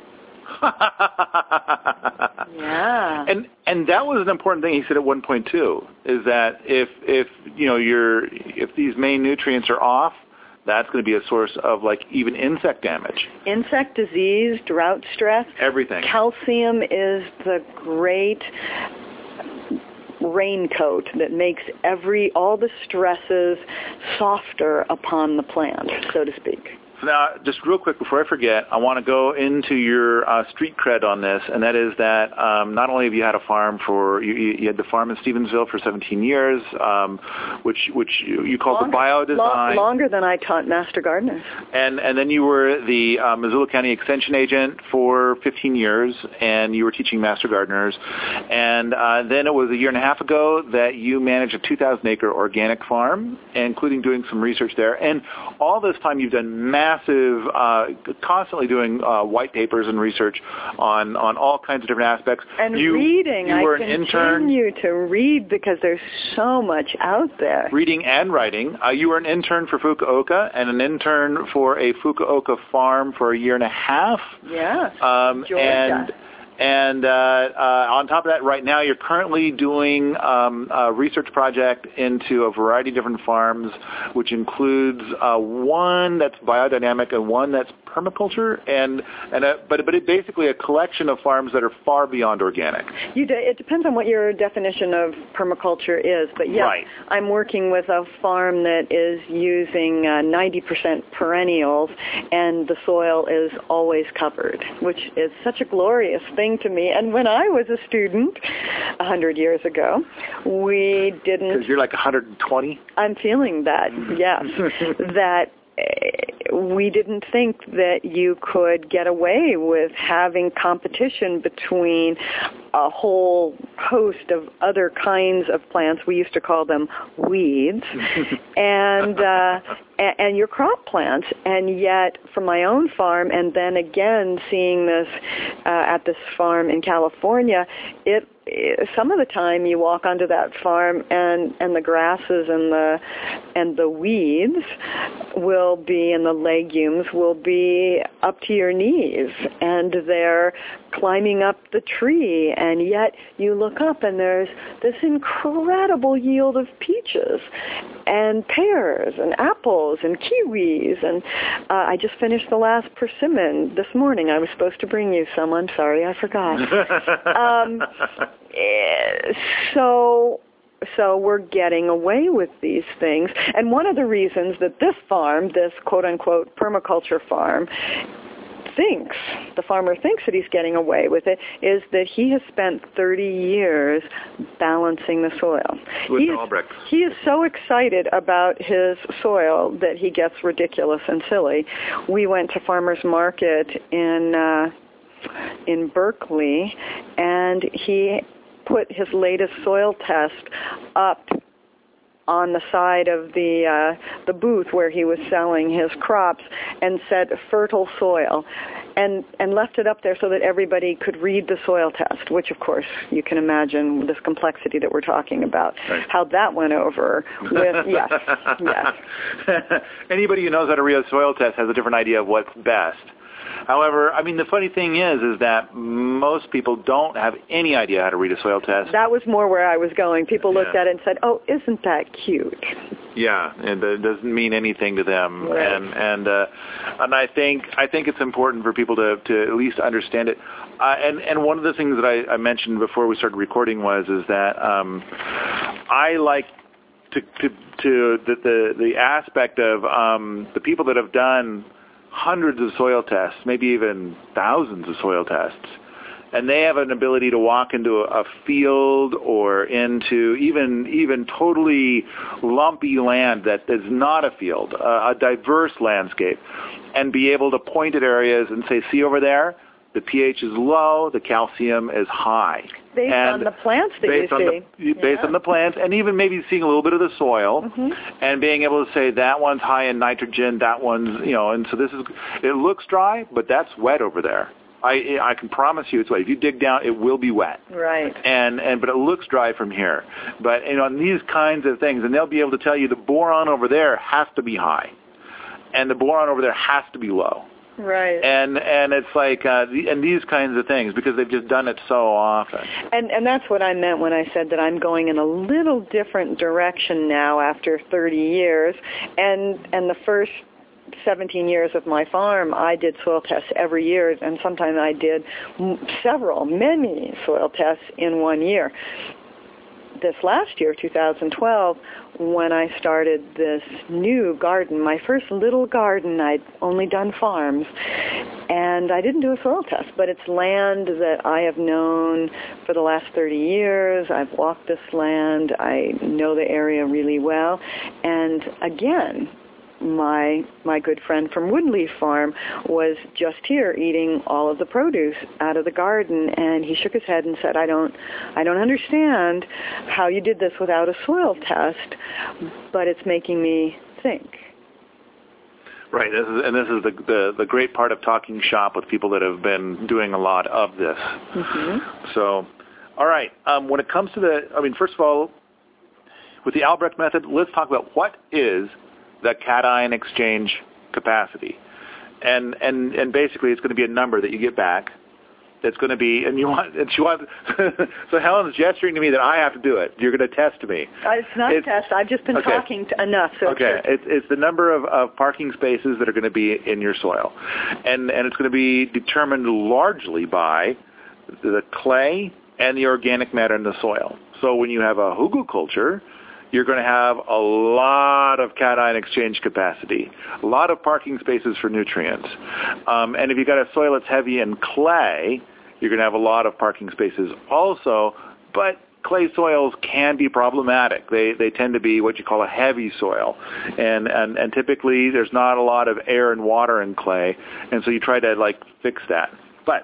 Yeah. And and that was an important thing he said at one point too, is that if if you know your if these main nutrients are off, that's going to be a source of, like, even insect damage. Insect disease, drought stress. Everything. Calcium is the great raincoat that makes every all the stresses softer upon the plant, so to speak. Now, just real quick before I forget, I want to go into your uh, street cred on this, and that is that um, not only have you had a farm for, you, you had the farm in Stevensville for seventeen years, um, which which you, you called longer, the biodesign. Long, longer than I taught master gardeners. And and then you were the uh, Missoula County Extension agent for fifteen years, and you were teaching master gardeners. And uh, then it was a year and a half ago that you managed a two thousand acre organic farm, including doing some research there. And all this time you've done massive massive, uh, constantly doing uh, white papers and research on, on all kinds of different aspects. And you, reading. You were I an intern. continue to read because there's so much out there. Reading and writing. Uh, you were an intern for Fukuoka and an intern for a Fukuoka farm for a year and a half. Yeah, um, Georgia. And, And uh, uh, on top of that, right now you're currently doing um, a research project into a variety of different farms, which includes uh, one that's biodynamic and one that's permaculture, and and a, but but it basically a collection of farms that are far beyond organic. You de- it depends on what your definition of permaculture is, but yes, right. I'm working with a farm that is using uh, ninety percent perennials, and the soil is always covered, which is such a glorious thing to me. And when I was a student a hundred years ago, we didn't... Because you're like one hundred twenty? I'm feeling that, yes. that we didn't think that you could get away with having competition between a whole host of other kinds of plants. We used to call them weeds, and uh, and your crop plants. And yet, from my own farm, and then again seeing this uh, at this farm in California, it. Some of the time you walk onto that farm and, and the grasses and the and the weeds will be, and the legumes will be up to your knees, and they're climbing up the tree, and yet you look up and there's this incredible yield of peaches and pears and apples and kiwis, and uh, I just finished the last persimmon this morning. I was supposed to bring you some. I'm sorry, I forgot. um, So, so we're getting away with these things. And one of the reasons that this farm, this quote-unquote permaculture farm, thinks, the farmer thinks that he's getting away with it, is that he has spent thirty years balancing the soil. With he, is, Albrecht. he is so excited about his soil that he gets ridiculous and silly. We went to farmer's market in uh, in Berkeley, and he put his latest soil test up on the side of the uh, the booth where he was selling his crops, and said fertile soil, and and left it up there so that everybody could read the soil test, which of course you can imagine this complexity that we're talking about, right. How that went over with, yes, yes. Anybody who knows how to read a soil test has a different idea of what's best. However, I mean, the funny thing is, is that most people don't have any idea how to read a soil test. That was more where I was going. People looked Yeah. at it and said, "Oh, isn't that cute?" Yeah, and it doesn't mean anything to them, Right. and and uh, and I think I think it's important for people to, to at least understand it. Uh, and and one of the things that I, I mentioned before we started recording was is that um, I like to to to the the, the aspect of um, the people that have done hundreds of soil tests, maybe even thousands of soil tests. And they have an ability to walk into a field or into even even totally lumpy land that is not a field, a, a diverse landscape, and be able to point at areas and say, see over there, the pH is low, the calcium is high. Based and on the plants that based you on see. The, based Yeah. on the plants, and even maybe seeing a little bit of the soil, Mm-hmm. and being able to say that one's high in nitrogen, that one's, you know, and so this is, it looks dry, but that's wet over there. I I can promise you it's wet. If you dig down, it will be wet. Right. And and but it looks dry from here. But you know, on these kinds of things, and they'll be able to tell you the boron over there has to be high, and the boron over there has to be low. Right. And and it's like uh, the, and these kinds of things because they've just done it so often. And and that's what I meant when I said that I'm going in a little different direction now after thirty years, and and the first seventeen years of my farm, I did soil tests every year, and sometimes I did m- several, many soil tests in one year. This last year, two thousand twelve, when I started this new garden, my first little garden, I'd only done farms, and I didn't do a soil test, but it's land that I have known for the last thirty years. I've walked this land. I know the area really well, and again, my my good friend from Woodleaf Farm was just here eating all of the produce out of the garden, and he shook his head and said, I don't I don't understand how you did this without a soil test, but it's making me think. Right, this is, and this is the, the the great part of talking shop with people that have been doing a lot of this. Mm-hmm. So, all right, um, when it comes to the, I mean, first of all, with the Albrecht method, let's talk about what is the cation exchange capacity, and and and basically it's going to be a number that you get back. That's going to be, and you want, and she wants. So Helen's gesturing to me that I have to do it. You're going to test me. Uh, it's not It's- a test. I've just been okay. talking to enough. So Okay, it's, it's the number of, of parking spaces that are going to be in your soil, and and it's going to be determined largely by the clay and the organic matter in the soil. So when you have a hugelkultur, you're going to have a lot of cation exchange capacity, a lot of parking spaces for nutrients. Um, and if you've got a soil that's heavy in clay, you're going to have a lot of parking spaces also, but clay soils can be problematic. They they tend to be what you call a heavy soil, and, and, and typically there's not a lot of air and water in clay, and so you try to like fix that. But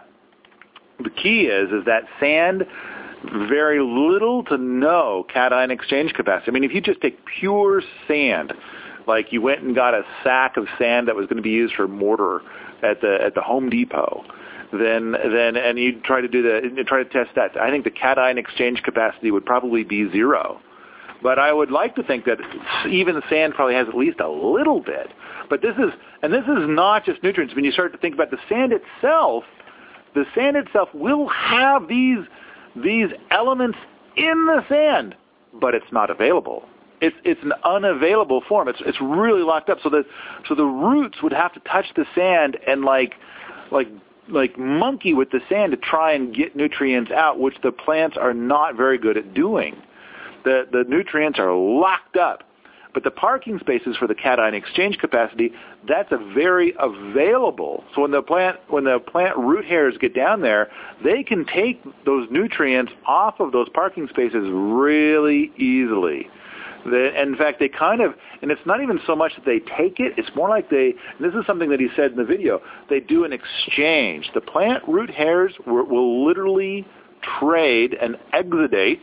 the key is is that sand, very little to no cation exchange capacity. I mean, if you just take pure sand, like you went and got a sack of sand that was going to be used for mortar at the at the Home Depot, then then and you try to do the try to test that, I think the cation exchange capacity would probably be zero. But I would like to think that even sand probably has at least a little bit. But this is and this is not just nutrients. When you start to think about the sand itself, the sand itself will have these these elements in the sand, but it's not available. It's it's an unavailable form. It's it's really locked up. So the so the roots would have to touch the sand and like like like monkey with the sand to try and get nutrients out, which the plants are not very good at doing. The the nutrients are locked up. But the parking spaces for the cation exchange capacity, that's a very available. So when the plant when the plant root hairs get down there, they can take those nutrients off of those parking spaces really easily. The, and in fact, they kind of, and it's not even so much that they take it, it's more like they, and this is something that he said in the video, they do an exchange. The plant root hairs will, will literally trade and exudate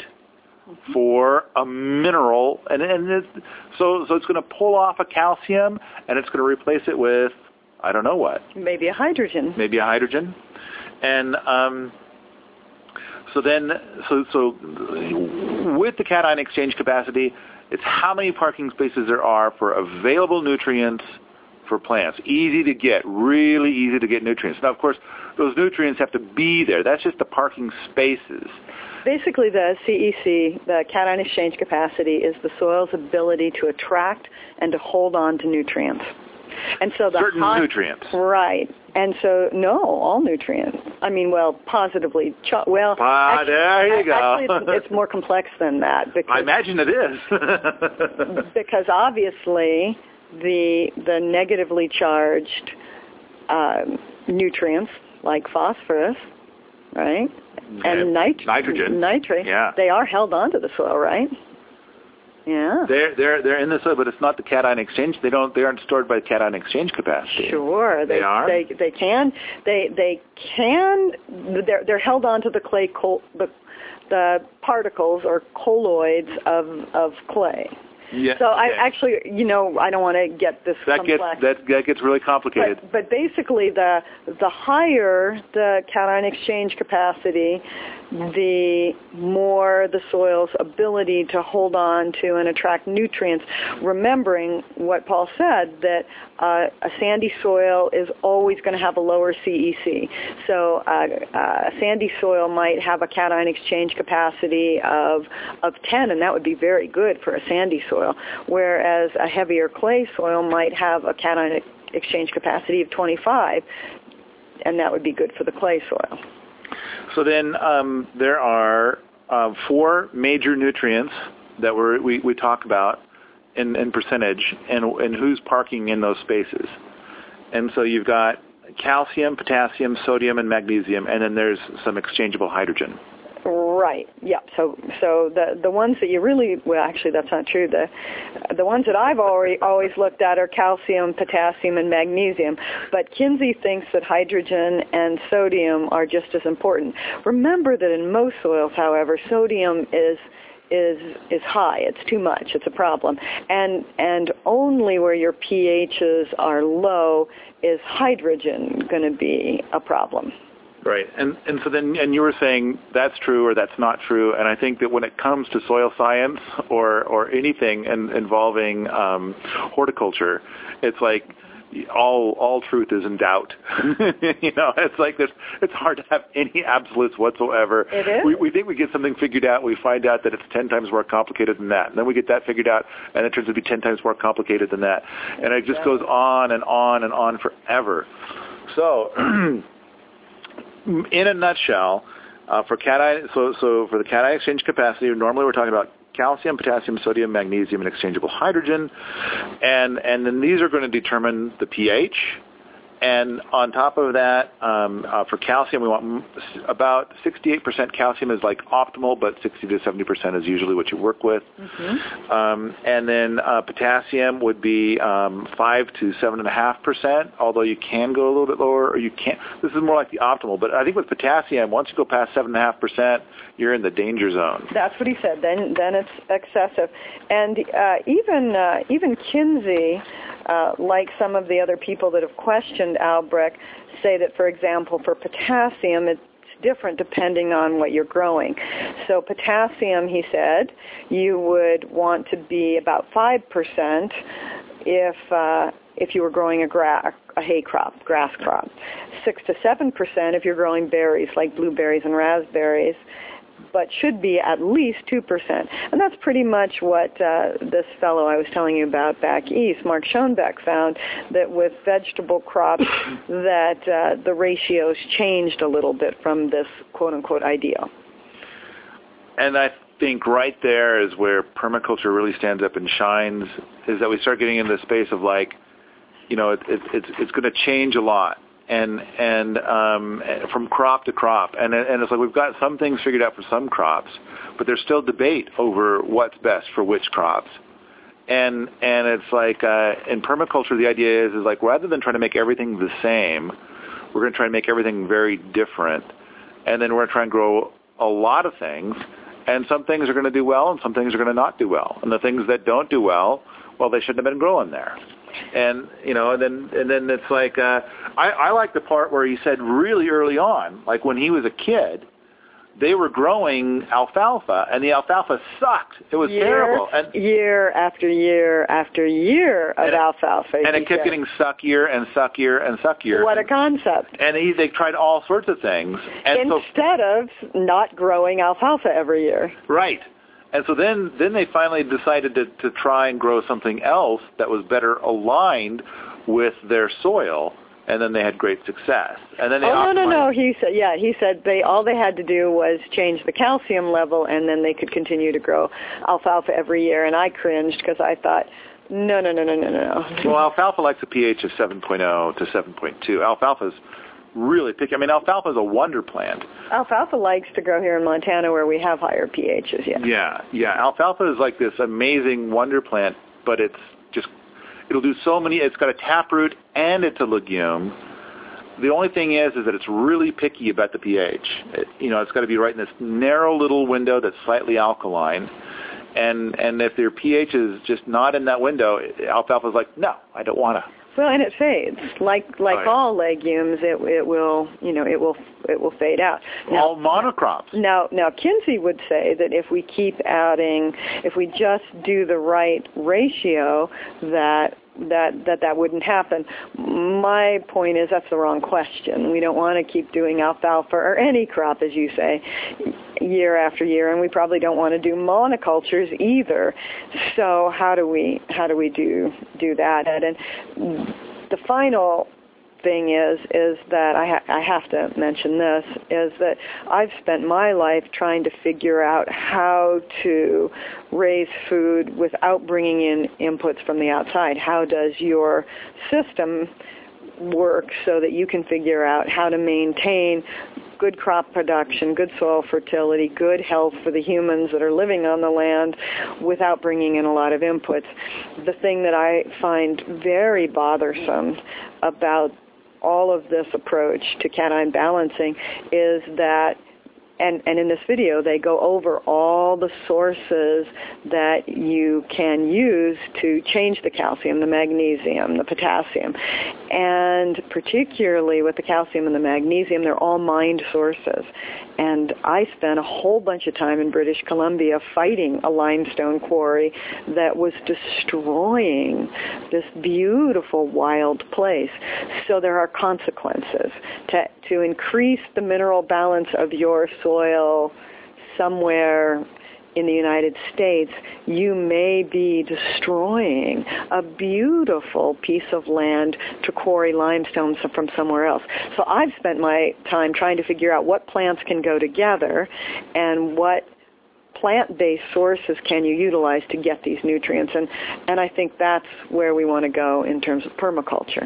for a mineral, and, and it's, so so it's going to pull off a calcium, and it's going to replace it with, I don't know what. maybe a hydrogen. Maybe a hydrogen. And um, so then, so so with the cation exchange capacity, it's how many parking spaces there are for available nutrients for plants. Easy to get, really easy to get nutrients. Now, of course, those nutrients have to be there. That's just the parking spaces. Basically, the C E C, the cation exchange capacity, is the soil's ability to attract and to hold on to nutrients. And so the certain hot, nutrients. Right. And so, no, all nutrients. I mean, well, positively. Ch- well, ah, actually, there you go. Actually, it's, it's more complex than that. Because, I imagine it is. Because obviously, the the negatively charged um, nutrients like phosphorus, right, okay. and nit- nitrogen, nitrate, yeah. they are held onto the soil, right? Yeah. They're they're they're in the soil, but it's not the cation exchange. They don't. They aren't stored by cation exchange capacity. Sure, they, they are. They they can. They they can. They're they're held onto the clay col- the the particles or colloids of of clay. Yeah. So I okay. actually, you know, I don't want to get this that complex. gets that that gets really complicated. But, but basically, the the higher the cation exchange capacity, the more the soil's ability to hold on to and attract nutrients. Remembering what Paul said, that uh, a sandy soil is always going to have a lower C E C. So uh, uh, a sandy soil might have a cation exchange capacity of of ten, and that would be very good for a sandy soil. Whereas a heavier clay soil might have a cation exchange capacity of twenty-five, and that would be good for the clay soil. So then um, there are uh, four major nutrients that we're, we we talk about in, in percentage, and and who's parking in those spaces. And so you've got calcium, potassium, sodium, and magnesium, and then there's some exchangeable hydrogen. Right. Yeah. So, so the the ones that you really well, actually, that's not true. The the ones that I've already always looked at are calcium, potassium, and magnesium. But Kinsey thinks that hydrogen and sodium are just as important. Remember that in most soils, however, sodium is is is high. It's too much. It's a problem. And and only where your pHs are low is hydrogen going to be a problem. Right, and and so then, and you were saying that's true or that's not true, and I think that when it comes to soil science or or anything in, involving um, horticulture, it's like all all truth is in doubt. You know, it's like this. It's hard to have any absolutes whatsoever. It is. We, we think we get something figured out, we find out that it's ten times more complicated than that, and then we get that figured out, and it turns out to be ten times more complicated than that, and it just goes on and on and on forever. So. In a nutshell, uh, for cation, so so for the cation exchange capacity, normally we're talking about calcium, potassium, sodium, magnesium, and exchangeable hydrogen, and and then these are going to determine the pH. And on top of that, um, uh, for calcium, we want m- about sixty-eight percent calcium is like optimal, but sixty to seventy percent is usually what you work with. Mm-hmm. Um, and then uh, potassium would be um, five to seven point five percent, although you can go a little bit lower, or you can't. This is more like the optimal. But I think with potassium, once you go past seven point five percent, you're in the danger zone. That's what he said. Then then it's excessive. And uh, even uh, even Kinsey, uh, like some of the other people that have questioned Albrecht, say that, for example, for potassium, it's different depending on what you're growing. So potassium, he said, you would want to be about five percent if uh, if you were growing a, gra- a hay crop, grass crop. six to seven percent if you're growing berries like blueberries and raspberries, but should be at least two percent. And that's pretty much what uh, this fellow I was telling you about back east, Mark Schoenbeck, found, that with vegetable crops that uh, the ratios changed a little bit from this quote-unquote ideal. And I think right there is where permaculture really stands up and shines, is that we start getting into the space of like, you know, it, it, it's it's going to change a lot. And and um, from crop to crop, and and it's like we've got some things figured out for some crops, but there's still debate over what's best for which crops. And and it's like uh, in permaculture, the idea is is like rather than trying to make everything the same, we're going to try and make everything very different, and then we're going to try and grow a lot of things. And some things are going to do well, and some things are going to not do well. And the things that don't do well, well, they shouldn't have been growing there. And you know, and then and then it's like uh, I, I like the part where he said really early on, like when he was a kid, they were growing alfalfa, and the alfalfa sucked. It was year, terrible. And year after year after year of and alfalfa. It, and it kept said. getting suckier and suckier and suckier. What a concept. And he, they tried all sorts of things. And Instead so, of not growing alfalfa every year. Right. And so then, then they finally decided to, to try and grow something else that was better aligned with their soil, and then they had great success. And then they oh, no, no, optimized. no. He said, yeah, he said they all they had to do was change the calcium level, and then they could continue to grow alfalfa every year. And I cringed because I thought, no, no, no, no, no, no. Well, alfalfa likes a pH of seven point oh to seven point two. Alfalfa's really picky. I mean, alfalfa is a wonder plant. Alfalfa likes to grow here in Montana where we have higher pHs, yeah. Yeah, yeah. Alfalfa is like this amazing wonder plant, but it's just, it'll do so many, it's got a taproot and it's a legume. The only thing is, is that it's really picky about the pH. It, you know, it's got to be right in this narrow little window that's slightly alkaline. And and if their pH is just not in that window, alfalfa's like, no, I don't want to. Well, and it fades. Like like Right. all legumes, it it will you know it will it will fade out. Now, All monocrops. now now Kinsey would say that if we keep adding, if we just do the right ratio, that that that that wouldn't happen. My point is that's the wrong question. We don't want to keep doing alfalfa or any crop, as you say, year after year, and we probably don't want to do monocultures either. So how do we how do we do do that? And the final thing is is that I, ha- I have to mention this, is that I've spent my life trying to figure out how to raise food without bringing in inputs from the outside. How does your system work so that you can figure out how to maintain good crop production, good soil fertility, good health for the humans that are living on the land without bringing in a lot of inputs. The thing that I find very bothersome about all of this approach to cation balancing is that, and, and in this video they go over all the sources that you can use to change the calcium, the magnesium, the potassium. And particularly with the calcium and the magnesium, they're all mined sources. And I spent a whole bunch of time in British Columbia fighting a limestone quarry that was destroying this beautiful wild place. So there are consequences. To, to increase the mineral balance of your soil somewhere in the United States, you may be destroying a beautiful piece of land to quarry limestone from somewhere else. So I've spent my time trying to figure out what plants can go together and what plant-based sources can you utilize to get these nutrients. And, and I think that's where we want to go in terms of permaculture.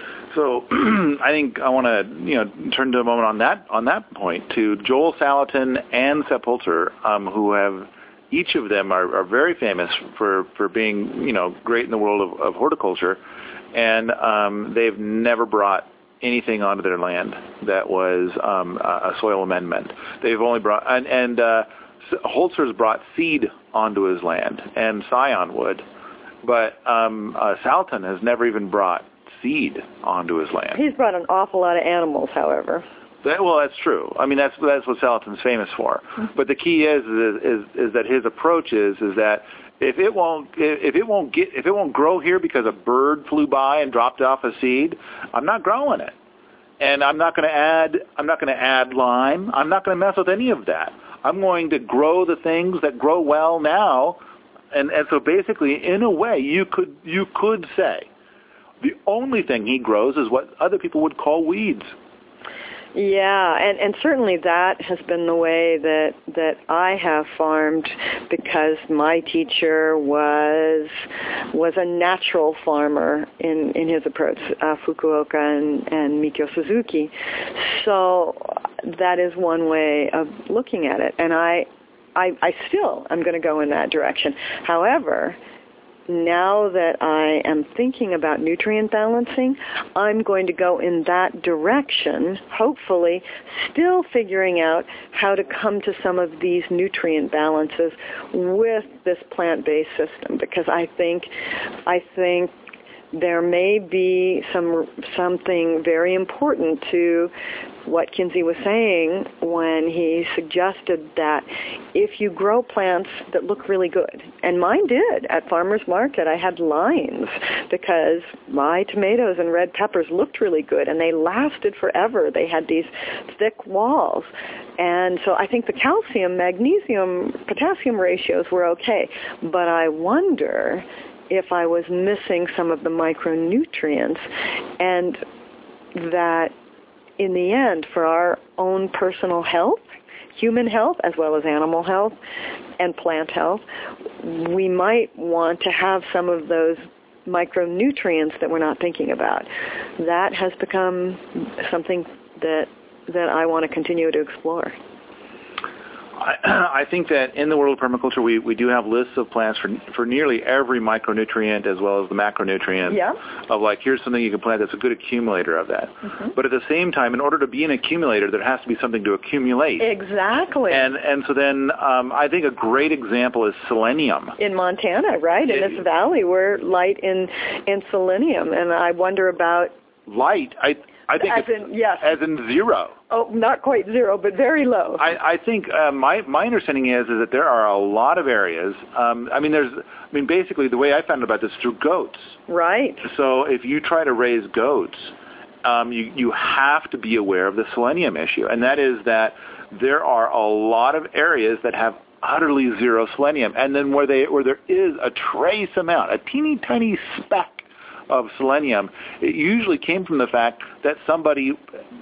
So I think I want to, you know, turn to a moment on that on that point to Joel Salatin and Sepp Holzer, um, who have each of them are, are very famous for, for being, you know, great in the world of, of horticulture, and um, they've never brought anything onto their land that was um, a soil amendment. They've only brought and, and uh, Holzer's brought seed onto his land and scion wood, but um, uh, Salatin has never even brought seed onto his land. He's brought an awful lot of animals, however. That, well, that's true. I mean, that's that's what Salatin's famous for. Mm-hmm. But the key is, is is is that his approach is is that if it won't if it won't get if it won't grow here because a bird flew by and dropped off a seed, I'm not growing it, and I'm not going to add I'm not going to add lime. I'm not going to mess with any of that. I'm going to grow the things that grow well now, and and so basically, in a way, you could you could say the only thing he grows is what other people would call weeds. Yeah, and, and certainly that has been the way that that I have farmed, because my teacher was was a natural farmer in, in his approach, uh, Fukuoka and, and Mikio Suzuki. So that is one way of looking at it, and I I, I still am going to go in that direction. However, now that I am thinking about nutrient balancing, I'm going to go in that direction, hopefully still figuring out how to come to some of these nutrient balances with this plant-based system, because I think I think there may be some something very important to what Kinsey was saying when he suggested that if you grow plants that look really good, and mine did at Farmer's Market, I had lines because my tomatoes and red peppers looked really good and they lasted forever. They had these thick walls. And so I think the calcium, magnesium, potassium ratios were okay. But I wonder if I was missing some of the micronutrients, and that in the end, for our own personal health, human health as well as animal health and plant health, we might want to have some of those micronutrients that we're not thinking about. That has become something that that I want to continue to explore. I, I think that in the world of permaculture, we, we do have lists of plants for for nearly every micronutrient as well as the macronutrient. Yeah. Of like, here's something you can plant that's a good accumulator of that. Mm-hmm. But at the same time, in order to be an accumulator, there has to be something to accumulate. Exactly. And and so then um, I think a great example is selenium. In Montana, right? In It- this valley, we're light in, in selenium. And I wonder about... Light, I I think As it's, in, yes. as in zero. Oh, not quite zero, but very low. I, I think uh, my my understanding is is that there are a lot of areas. Um, I mean, there's. I mean, basically, the way I found out about this is through goats. Right. So if you try to raise goats, um, you you have to be aware of the selenium issue, and that is that there are a lot of areas that have utterly zero selenium, and then where they where there is a trace amount, a teeny tiny speck of selenium, it usually came from the fact that somebody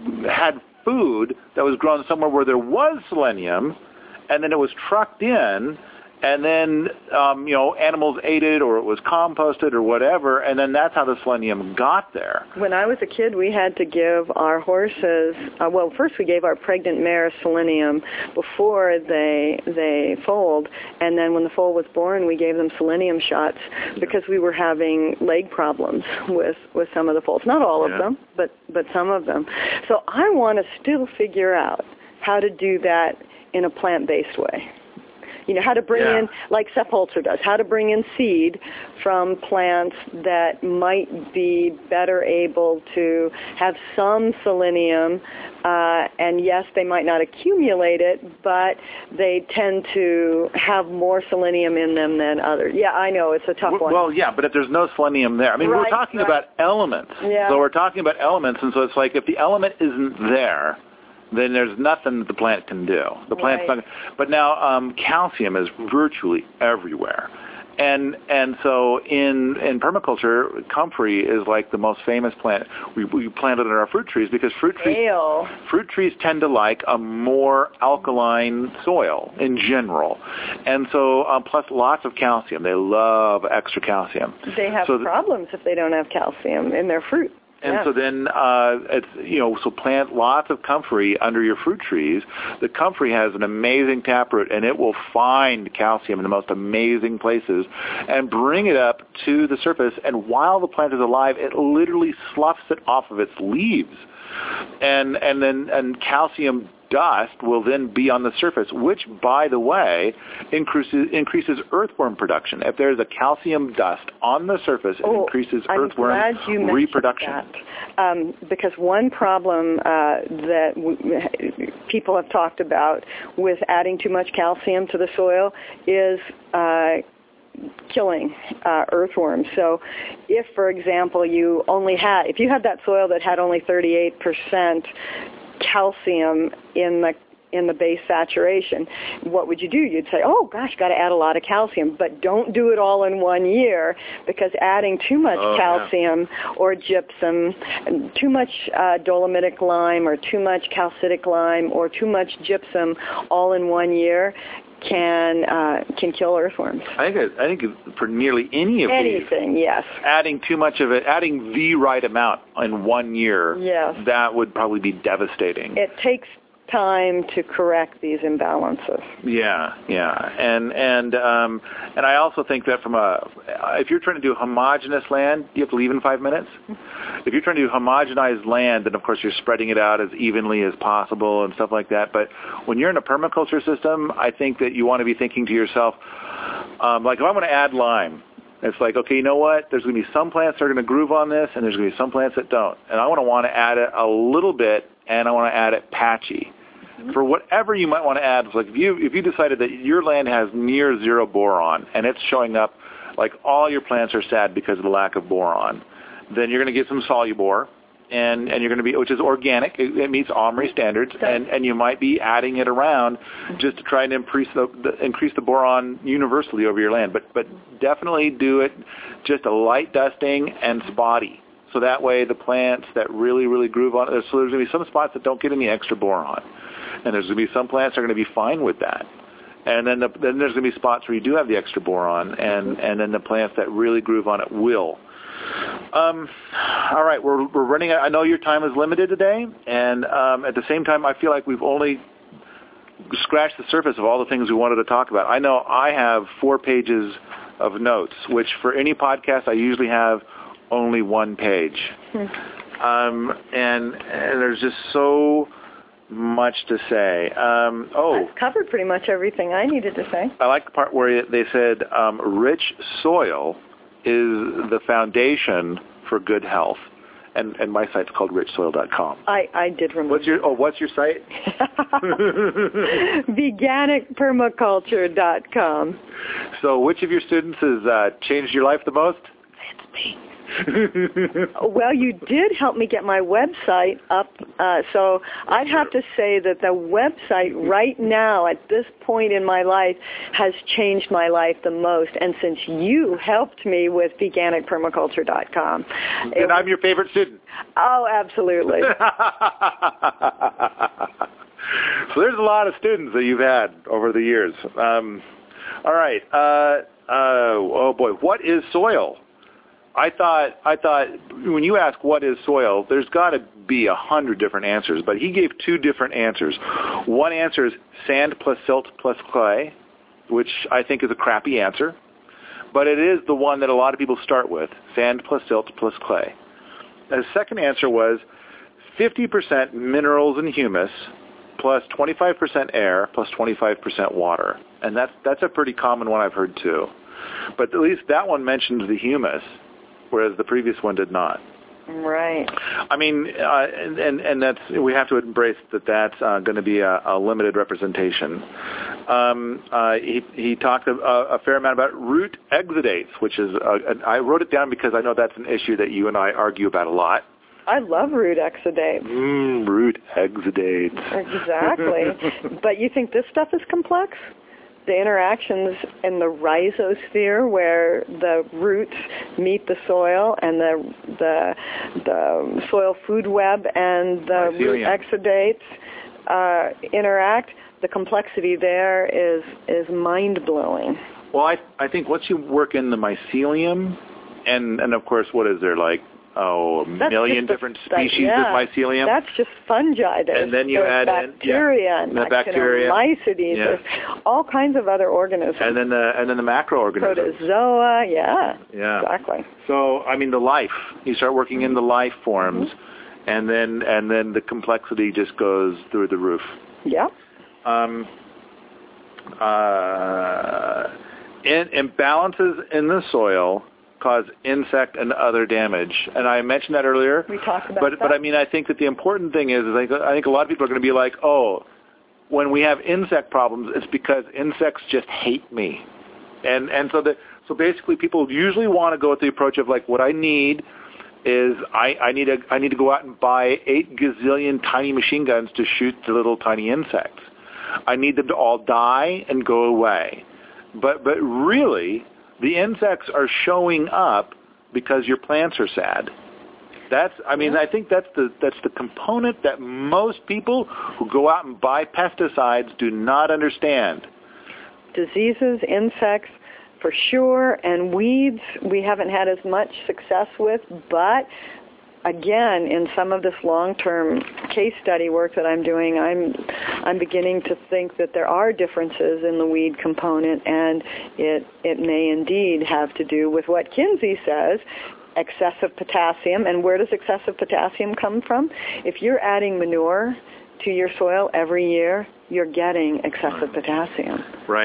had food that was grown somewhere where there was selenium, and then it was trucked in, and then um, you know animals ate it, or it was composted, or whatever, and then that's how the selenium got there. When I was a kid, we had to give our horses, uh, well, first we gave our pregnant mares selenium before they they foaled, and then when the foal was born, we gave them selenium shots because we were having leg problems with, with some of the foals. Not all Yeah. of them, but, but some of them. So I want to still figure out how to do that in a plant-based way. You know, how to bring Yeah. in, like Seth Holzer does, how to bring in seed from plants that might be better able to have some selenium, uh, and yes, they might not accumulate it, but they tend to have more selenium in them than others. Yeah, I know, it's a tough Well, one. well, yeah, but if there's no selenium there, I mean, Right, we're talking right. about elements. Yeah. So we're talking about elements, and so it's like if the element isn't there, then there's nothing that the plant can do. The plant's Right. not. But now um, calcium is virtually everywhere, and and so in in permaculture, comfrey is like the most famous plant. We we plant it in our fruit trees because fruit trees Ale. fruit trees tend to like a more alkaline soil in general, and so um, plus lots of calcium. They love extra calcium. They have so th- problems if they don't have calcium in their fruit. And Yeah. so then, uh, it's, you know, so plant lots of comfrey under your fruit trees. The comfrey has an amazing taproot, and it will find calcium in the most amazing places and bring it up to the surface. And while the plant is alive, it literally sloughs it off of its leaves. And and then and calcium dust will then be on the surface, which, by the way, increases increases earthworm production. If there's a calcium dust on the surface, it Oh, increases I'm earthworm glad you mentioned reproduction. that. Um, because one problem uh, that w- people have talked about with adding too much calcium to the soil is uh, killing uh, earthworms. So if, for example, you only had, if you had that soil that had only thirty-eight percent calcium in the in the base saturation, what would you do? You'd say, oh gosh, got to add a lot of calcium, but don't do it all in one year, because adding too much Oh, calcium or gypsum, too much uh, dolomitic lime or too much calcitic lime or too much gypsum all in one year can uh, can kill earthworms. I think I think for nearly any of Anything, these, yes. adding too much of it, adding the right amount in one year, Yes. that would probably be devastating. It takes time to correct these imbalances. Yeah, yeah, and and um, and I also think that from a, if you're trying to do homogeneous land, you have to leave in five minutes. If you're trying to do homogenized land, then of course you're spreading it out as evenly as possible and stuff like that. But when you're in a permaculture system, I think that you want to be thinking to yourself, um, like if I'm going to add lime, It's like, okay, you know what? There's going to be some plants that are going to groove on this, and there's going to be some plants that don't. And I want to want to add it a little bit, and I want to add it patchy. Mm-hmm. For whatever you might want to add, it's like if you if you decided that your land has near zero boron, and it's showing up like all your plants are sad because of the lack of boron, then you're going to get some Solubor. And, and you're going to be, which is organic, it, it meets OMRI standards, and, and you might be adding it around just to try and increase the, the increase the boron universally over your land. But but definitely do it just a light dusting and spotty, so that way the plants that really really groove on it. So there's going to be some spots that don't get any extra boron, and there's going to be some plants that are going to be fine with that. And then the, then there's going to be spots where you do have the extra boron, and and then the plants that really groove on it will. Um, all right, we're we're running. I know your time is limited today, and um, at the same time, I feel like we've only scratched the surface of all the things we wanted to talk about. I know I have four pages of notes, which for any podcast I usually have only one page, um, and, and there's just so much to say. Um, oh, I've covered pretty much everything I needed to say. I like the part where they said um, rich soil is the foundation for good health, and and my site's called rich soil dot com. I, I did remember. What's your oh what's your site? veganic permaculture dot com. So, which of your students has uh, changed your life the most? It's me. Well, you did help me get my website up, uh, so I'd have to say that the website right now at this point in my life has changed my life the most, and since you helped me with veganic permaculture dot com. And I'm your favorite student. Oh, absolutely. So there's a lot of students that you've had over the years. Um, all right. Uh, uh, oh, boy. What is soil? I thought, I thought when you ask what is soil, there's got to be a hundred different answers, but he gave two different answers. One answer is sand plus silt plus clay, which I think is a crappy answer, but it is the one that a lot of people start with, sand plus silt plus clay. The second answer was fifty percent minerals and humus plus twenty-five percent air plus twenty-five percent water, and that's, that's a pretty common one I've heard too. But at least that one mentions the humus, whereas the previous one did not. Right. I mean, uh, and, and and that's we have to embrace that that's uh, going to be a, a limited representation. Um, uh, he he talked a, a fair amount about root exudates, which is uh, I wrote it down because I know that's an issue that you and I argue about a lot. I love root exudates. Mm, root exudates. Exactly. But you think this stuff is complex? The interactions in the rhizosphere where the roots meet the soil and the the, the soil food web and the root exudates uh, interact, the complexity there is is mind-blowing. Well, I I think once you work in the mycelium, and, and of course, what is there, like, oh, a That's million the, different that, species yeah, of mycelium? That's just fungi. There's, and then you there's add bacteria in, yeah, and the bacteria, Mycetes, yeah. There's all kinds of other organisms. And then the and then the macroorganisms. Protozoa, yeah. Yeah. Exactly. So I mean the life. You start working in the life forms, mm-hmm. and then and then the complexity just goes through the roof. Yeah. Um. Uh. In, imbalances in the soil cause insect and other damage, and I mentioned that earlier. We talked about but, that. But I mean, I think that the important thing is, is I, I think a lot of people are going to be like, oh, when we have insect problems, it's because insects just hate me, and and so that so basically people usually want to go with the approach of like, what I need is I, I need a I need to go out and buy eight gazillion tiny machine guns to shoot the little tiny insects. I need them to all die and go away, but but really, the insects are showing up because your plants are sad. That's, I mean, I think that's the that's the component that most people who go out and buy pesticides do not understand. Diseases, insects, for sure, and weeds we haven't had as much success with, but again, in some of this long-term case study work that I'm doing, I'm I'm beginning to think that there are differences in the weed component, and it it may indeed have to do with what Kinsey says, excessive potassium. And where does excessive potassium come from? If you're adding manure to your soil every year, you're getting excessive potassium. Right.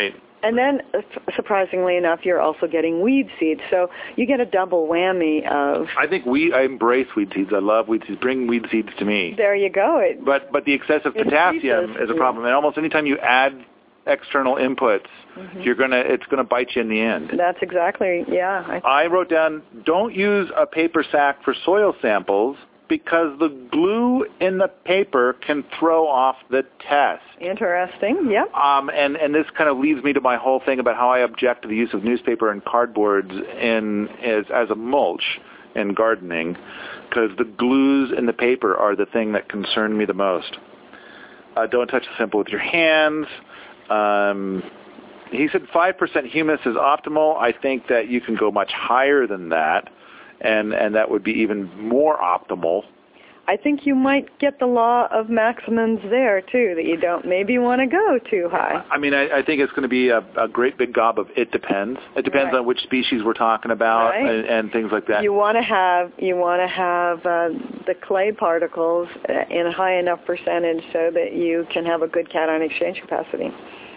And then, uh, surprisingly enough, you're also getting weed seeds. So you get a double whammy of... I think we, I embrace weed seeds. I love weed seeds. Bring weed seeds to me. There you go. It, but but the excessive potassium is a problem. And almost any time you add external inputs, mm-hmm. you're gonna it's gonna bite you in the end. That's exactly, yeah. I, I wrote down, don't use a paper sack for soil samples because the glue in the paper can throw off the test. Interesting, yep. Um, and, and this kind of leads me to my whole thing about how I object to the use of newspaper and cardboards in as, as a mulch in gardening, because the glues in the paper are the thing that concern me the most. Uh, don't touch the sample with your hands. Um, he said five percent humus is optimal. I think that you can go much higher than that. And, and that would be even more optimal. I think you might get the law of maximums there, too, that you don't maybe want to go too high. I mean, I, I think it's going to be a, a great big gob of it depends. It depends right. on which species we're talking about right. and, and things like that. You want to have you want to have uh, the clay particles in a high enough percentage so that you can have a good cation exchange capacity.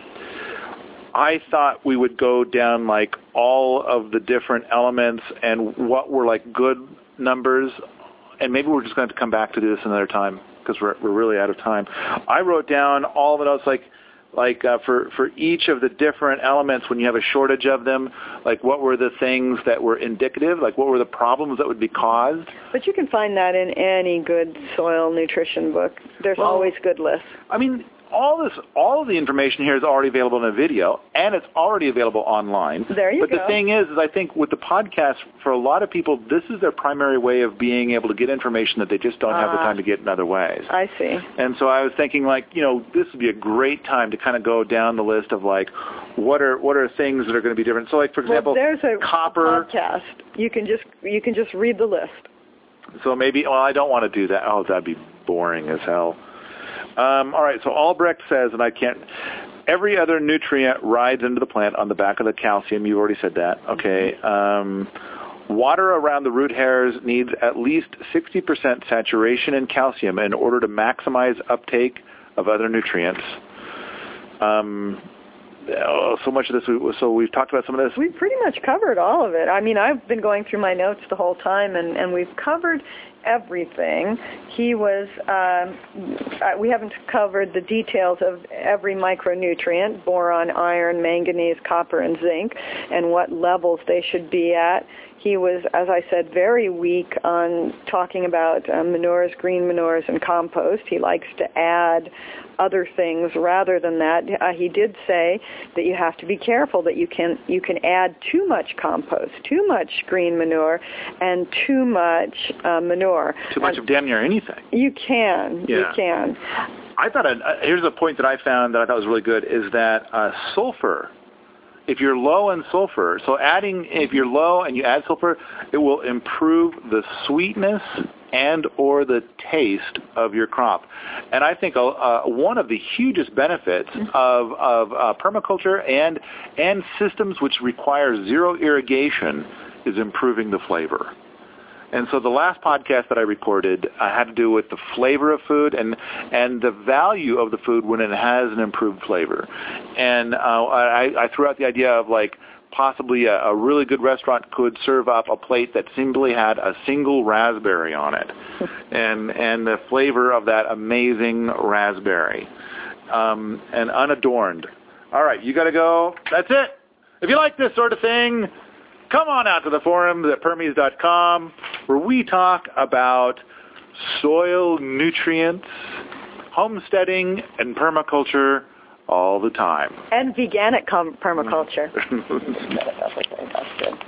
I thought we would go down like all of the different elements and what were like good numbers, and maybe we're just going to have to come back to this another time because we're we're really out of time. I wrote down all the notes like like uh, for for each of the different elements when you have a shortage of them, like what were the things that were indicative, like what were the problems that would be caused. But you can find that in any good soil nutrition book. There's well, always good lists. I mean. All this, all of the information here is already available in a video, and it's already available online. There you but go. But the thing is, is I think with the podcast, for a lot of people, this is their primary way of being able to get information that they just don't uh, have the time to get in other ways. I see. And so I was thinking, like, you know, this would be a great time to kind of go down the list of, like, what are what are things that are going to be different. So, like, for example, well, there's a copper podcast. You can just you can just read the list. So maybe, well, I don't want to do that. Oh, that'd be boring as hell. Um, all right, so Albrecht says, and I can't, every other nutrient rides into the plant on the back of the calcium. You already said that. Okay. Um, water around the root hairs needs at least sixty percent saturation in calcium in order to maximize uptake of other nutrients. Um, oh, so much of this, so we've talked about some of this. We've pretty much covered all of it. I mean, I've been going through my notes the whole time, and, and we've covered everything. He was, um, we haven't covered the details of every micronutrient, boron, iron, manganese, copper, and zinc, and what levels they should be at. He was, as I said, very weak on talking about uh, manures, green manures, and compost. He likes to add other things rather than that. Uh, he did say that you have to be careful that you can you can add too much compost, too much green manure, and too much uh, manure. Too much and of damn near anything. You can. Yeah. You can. I thought, uh, here's a point that I found that I thought was really good, is that uh, sulfur, if you're low in sulfur, so adding, if you're low and you add sulfur, it will improve the sweetness and or the taste of your crop. And I think uh, one of the hugest benefits of, of uh, permaculture and, and systems which require zero irrigation is improving the flavor. And so the last podcast that I recorded uh, had to do with the flavor of food and and the value of the food when it has an improved flavor. And uh, I, I threw out the idea of like possibly a, a really good restaurant could serve up a plate that simply had a single raspberry on it, and and the flavor of that amazing raspberry, um, and unadorned. All right, you got to go. That's it. If you like this sort of thing, come on out to the forums at permies dot com, where we talk about soil nutrients, homesteading, and permaculture all the time. And veganic com- permaculture. That's good.